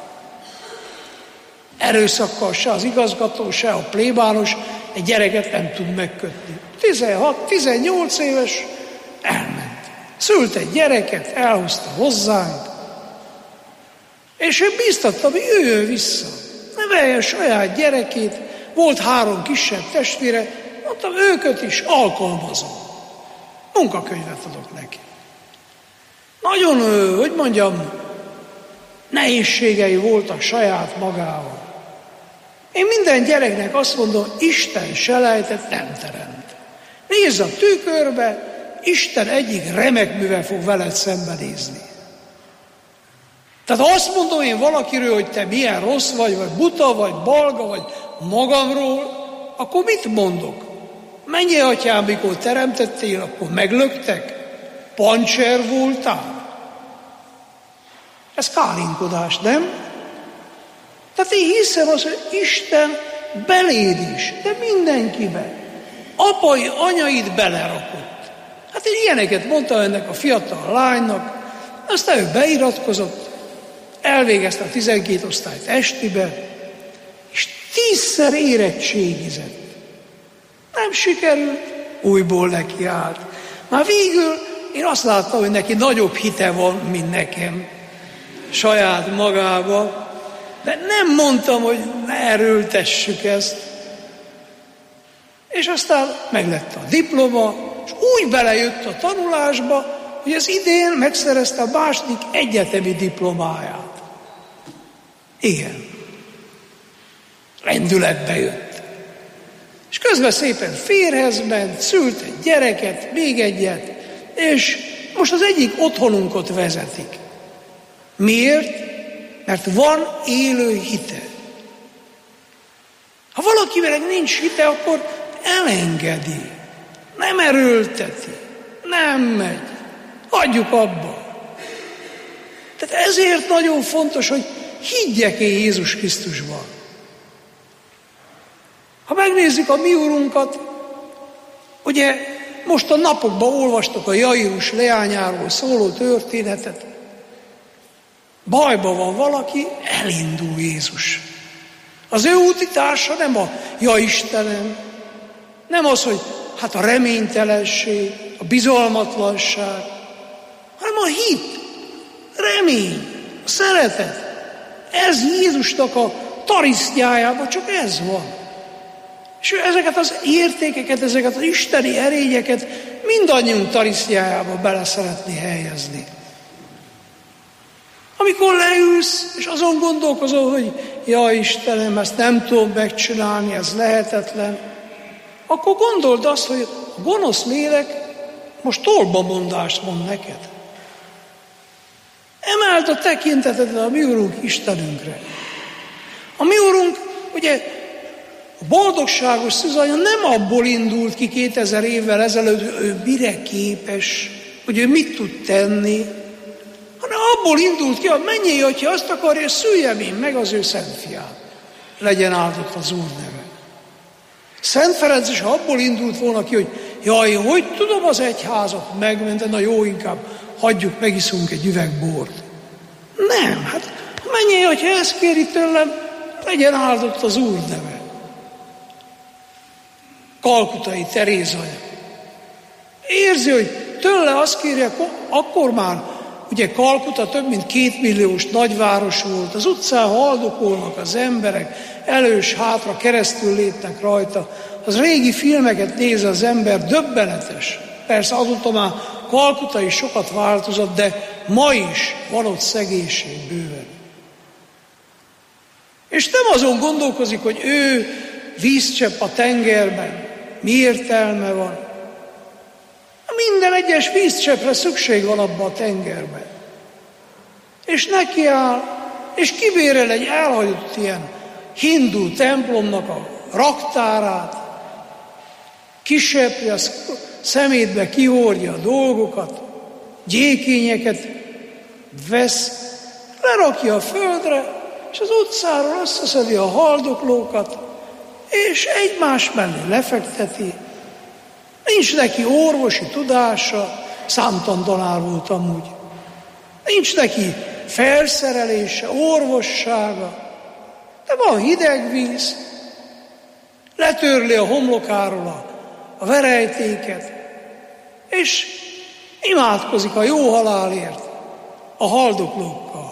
Erőszakkal se az igazgató, se a plébános egy gyereket nem tud megkötni. tizenhat-tizennyolc éves elment. Szült egy gyereket, elhozta hozzánk, és ő bíztatta, hogy jöjjön vissza. Nevelje a saját gyerekét, volt három kisebb testvére, mondtam, őket is alkalmazom. Munkakönyvet adok neki. Nagyon, hogy mondjam, nehézségei voltak saját magával. Én minden gyereknek azt mondom, Isten selejtet nem teremt. Nézz a tükörbe, Isten egyik remek művel fog veled szembenézni. Tehát azt mondom én valakiről, hogy te milyen rossz vagy, vagy buta, vagy balga, vagy magamról, akkor mit mondok? Menjél, atyám, mikor teremtettél, akkor meglöktek? Pancser voltál? Ez kálinkodás, nem? Tehát én hiszem azt, hogy Isten beléd is, de mindenkibe. Apai, anyaid belerakott. Hát én ilyeneket mondtam ennek a fiatal lánynak, aztán ő beiratkozott, elvégezte a tizenkét osztályt estibe, és tízszer érettségizett. Nem sikerült, újból neki állt. Már végül én azt láttam, hogy neki nagyobb hite van, mint nekem, saját magába, de nem mondtam, hogy ne erőltessük ezt. És aztán meglett a diploma, és úgy belejött a tanulásba, hogy az idén megszerezte a második egyetemi diplomáját. Igen. Rendületbe jött. És közben szépen férhez ment, szült egy gyereket, még egyet, és most az egyik otthonunkat vezetik. Miért? Mert van élő hite. Ha valakivel nincs hite, akkor elengedi, nem erőlteti, nem megy, hagyjuk abba. Tehát ezért nagyon fontos, hogy higgyek én Jézus Krisztusban. Ha megnézzük a mi Urunkat, ugye most a napokban olvastok a Jairus leányáról szóló történetet. Bajban van valaki, elindul Jézus. Az ő útitársa nem a ja Istenem, nem az, hogy hát a reménytelenség, a bizalmatlanság, hanem a hit, remény, a szeretet. Ez Jézusnak a tarisztjájában csak ez van. És ő ezeket az értékeket, ezeket az isteni erényeket mindannyiunk tarisztjájába bele szeretné helyezni. Amikor leülsz, és azon gondolkozol, hogy ja Istenem, ezt nem tudom megcsinálni, ez lehetetlen, akkor gondold azt, hogy a gonosz lélek most tolbamondást mond neked. Emeld a tekintetedet a mi Urunk Istenünkre. A mi Urunk, ugye, a boldogságos Szűzanya nem abból indult ki kétezer évvel ezelőtt, hogy ő mire képes, hogy ő mit tud tenni, hanem abból indult ki, hogy menjél, hogyha azt akarja, szüljem én meg az ő szent fiát. Legyen áldott az Úr neve. Szent Ferenc is abból indult volna ki, hogy jaj, hogy tudom az egyházat megmenteni, na jó, inkább hagyjuk, megiszunk egy üveg bort. Nem, hát menjél, hogyha ezt kéri tőlem, legyen áldott az Úr neve. Kalkutai Teréz anya. Érzi, hogy tőle azt kérje, akkor már, ugye Kalkuta több mint kétmilliós nagyváros volt, az utcán haldokolnak az emberek, elős hátra keresztül lépnek rajta. Az régi filmeket néz az ember, döbbenetes. Persze azóta már Kalkuta is sokat változott, de ma is van ott szegénység bőven. És nem azon gondolkozik, hogy ő vízcsepp a tengerben, mi értelme van. Minden egyes vízcseppre szükség van abban a tengerben. És neki áll, és kibérel egy elhagyott ilyen hindu templomnak a raktárát, kisepri, a szemétbe kihordja a dolgokat, gyékényeket vesz, lerakja a földre, és az utcáról összeszedi a haldoklókat, és egymás mellé lefekteti. Nincs neki orvosi tudása, számtantanár volt amúgy. Nincs neki felszerelése, orvossága, de van hideg víz, letörli a homlokáról a, a verejtéket, és imádkozik a jó halálért a haldoklókkal.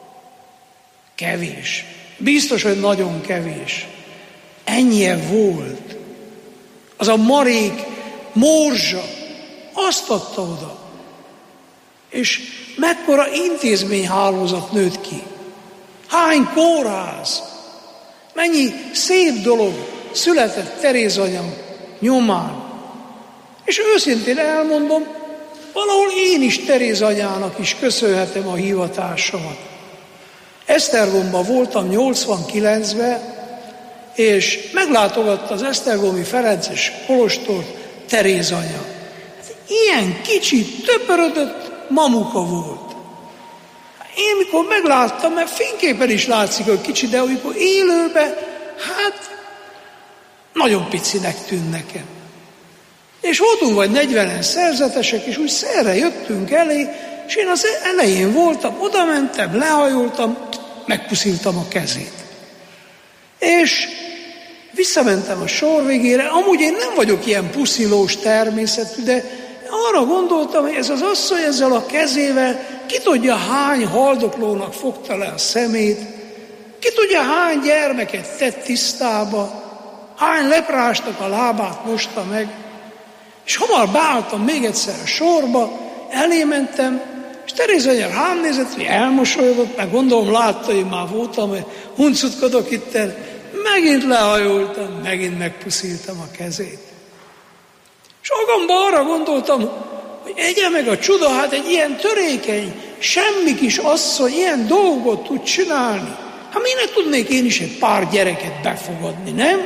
Kevés. Biztos, hogy nagyon kevés. Ennyie volt. Az a marék morzsa azt adta oda. És mekkora intézményhálózat nőtt ki. Hány kórház. Mennyi szép dolog született Teréz anya nyomán. És őszintén elmondom, valahol én is Teréz anyának is köszönhetem a hivatásomat. Esztergomban voltam nyolcvankilencben, és meglátogatta az esztergomi Ferences kolostort Teréz anya. Hát ilyen kicsi, töpörödött mamuka volt. Én mikor megláttam, mert fényképen is látszik, hogy kicsi, de amikor élőben, hát nagyon picinek tűnt nekem. És voltunk vagy negyvenen szerzetesek, és úgy szerre jöttünk elé, és én az elején voltam, oda mentem, lehajoltam, megpusziltam a kezét. És visszamentem a sor végére, amúgy én nem vagyok ilyen puszilós természetű, de arra gondoltam, hogy ez az asszony ezzel a kezével, ki tudja hány haldoklónak fogta le a szemét, ki tudja hány gyermeket tett tisztába, hány leprásnak a lábát mosta meg, és hamar beálltam még egyszer a sorba, elé mentem, és Teréz anya rám nézett, hogy elmosolyodott, meg gondolom látta, hogy már voltam, hogy huncutkodok itt, megint lehajoltam, megint megpuszíltam a kezét. És magamban arra gondoltam, hogy egye meg a csuda, hát egy ilyen törékeny, semmi kis asszony ilyen dolgot tud csinálni. Hát miért ne tudnék én is egy pár gyereket befogadni, nem?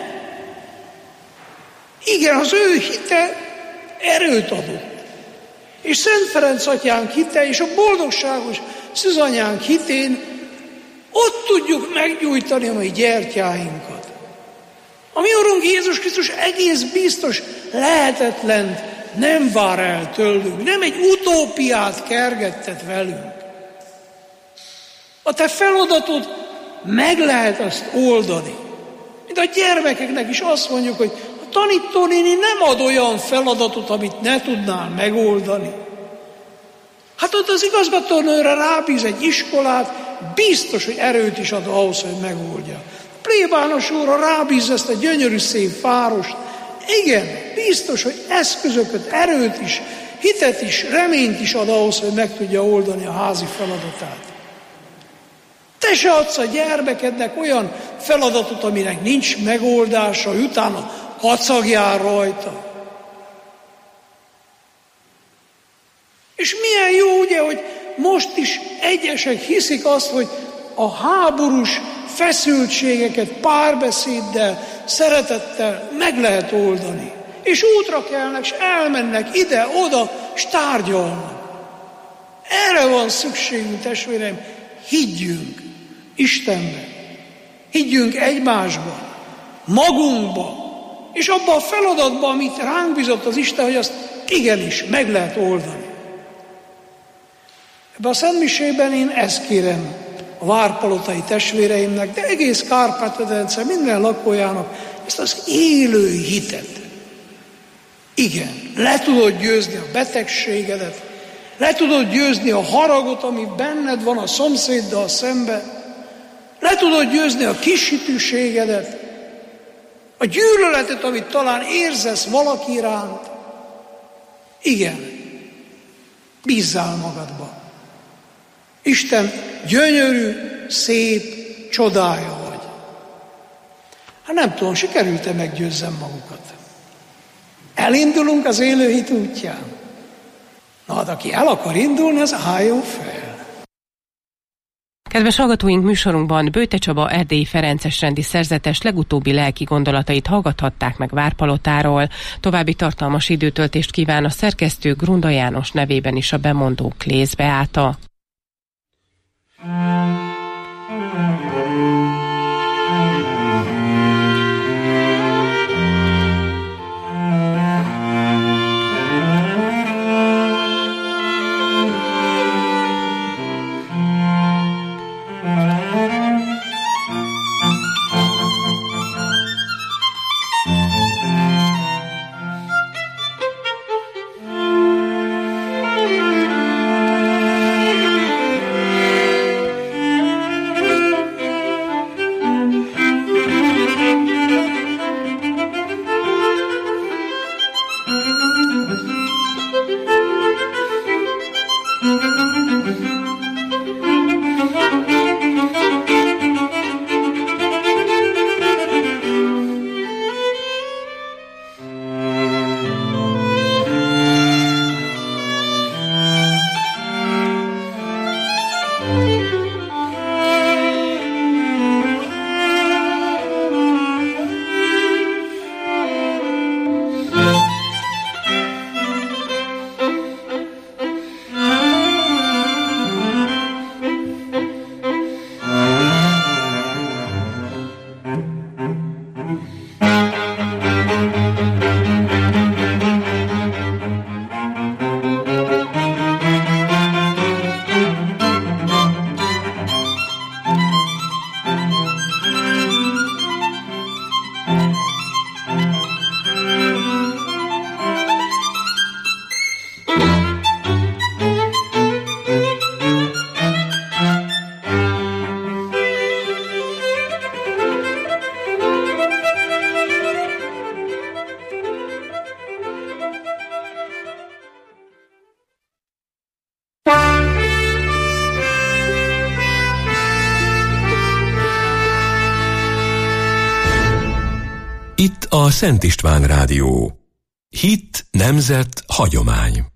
Igen, az ő hite erőt adott. És Szent Ferenc atyánk hite, és a boldogságos szűzanyánk hitén ott tudjuk meggyújtani a mi gyertyáinkat. A mi Urunk Jézus Krisztus egész biztos lehetetlen nem vár el tőlünk, nem egy utópiát kergettet velünk. A te feladatod meg lehet azt oldani. Mint a gyermekeknek is azt mondjuk, hogy a tanítónéni nem ad olyan feladatot, amit ne tudnál megoldani. Hát ott az igazgatónőre rábíz egy iskolát, biztos, hogy erőt is ad ahhoz, hogy megoldja. A plébános úrra rábíz ezt a gyönyörű szép várost. Igen, biztos, hogy eszközöket, erőt is, hitet is, reményt is ad ahhoz, hogy meg tudja oldani a házi feladatát. Te se adsz a gyermekednek olyan feladatot, aminek nincs megoldása, hogy utána kacagjál rajta. És milyen jó ugye, hogy most is egyesek hiszik azt, hogy a háborús feszültségeket párbeszéddel, szeretettel meg lehet oldani. És útra kelnek, és elmennek ide-oda, és tárgyalnak. Erre van szükségünk, testvéreim, higgyünk Istenben, higgyünk egymásban, magunkban, és abban a feladatban, amit ránk bizott az Isten, hogy azt igenis meg lehet oldani. Ebben a szentmisében én ezt kérem a várpalotai testvéreimnek, de egész Kárpát-medence minden lakójának, ezt az élő hitet. Igen, le tudod győzni a betegségedet, le tudod győzni a haragot, ami benned van a szomszéddal szembe, le tudod győzni a kishitűségedet, a gyűlöletet, amit talán érzesz valaki iránt. Igen, bízzál magadba. Isten gyönyörű, szép csodája vagy. Hát nem tudom, sikerült-e meggyőzzem magukat. Elindulunk az élő hit útján. Na hát, aki el akar indulni, az álljon fel. Kedves hallgatóink, műsorunkban Böjte Csaba erdélyi ferences rendi szerzetes legutóbbi lelki gondolatait hallgathatták meg Várpalotáról. További tartalmas időtöltést kíván a szerkesztő Grunda János nevében is a bemondó Klész Beáta. Itt a Szent István Rádió. Hit, nemzet, hagyomány.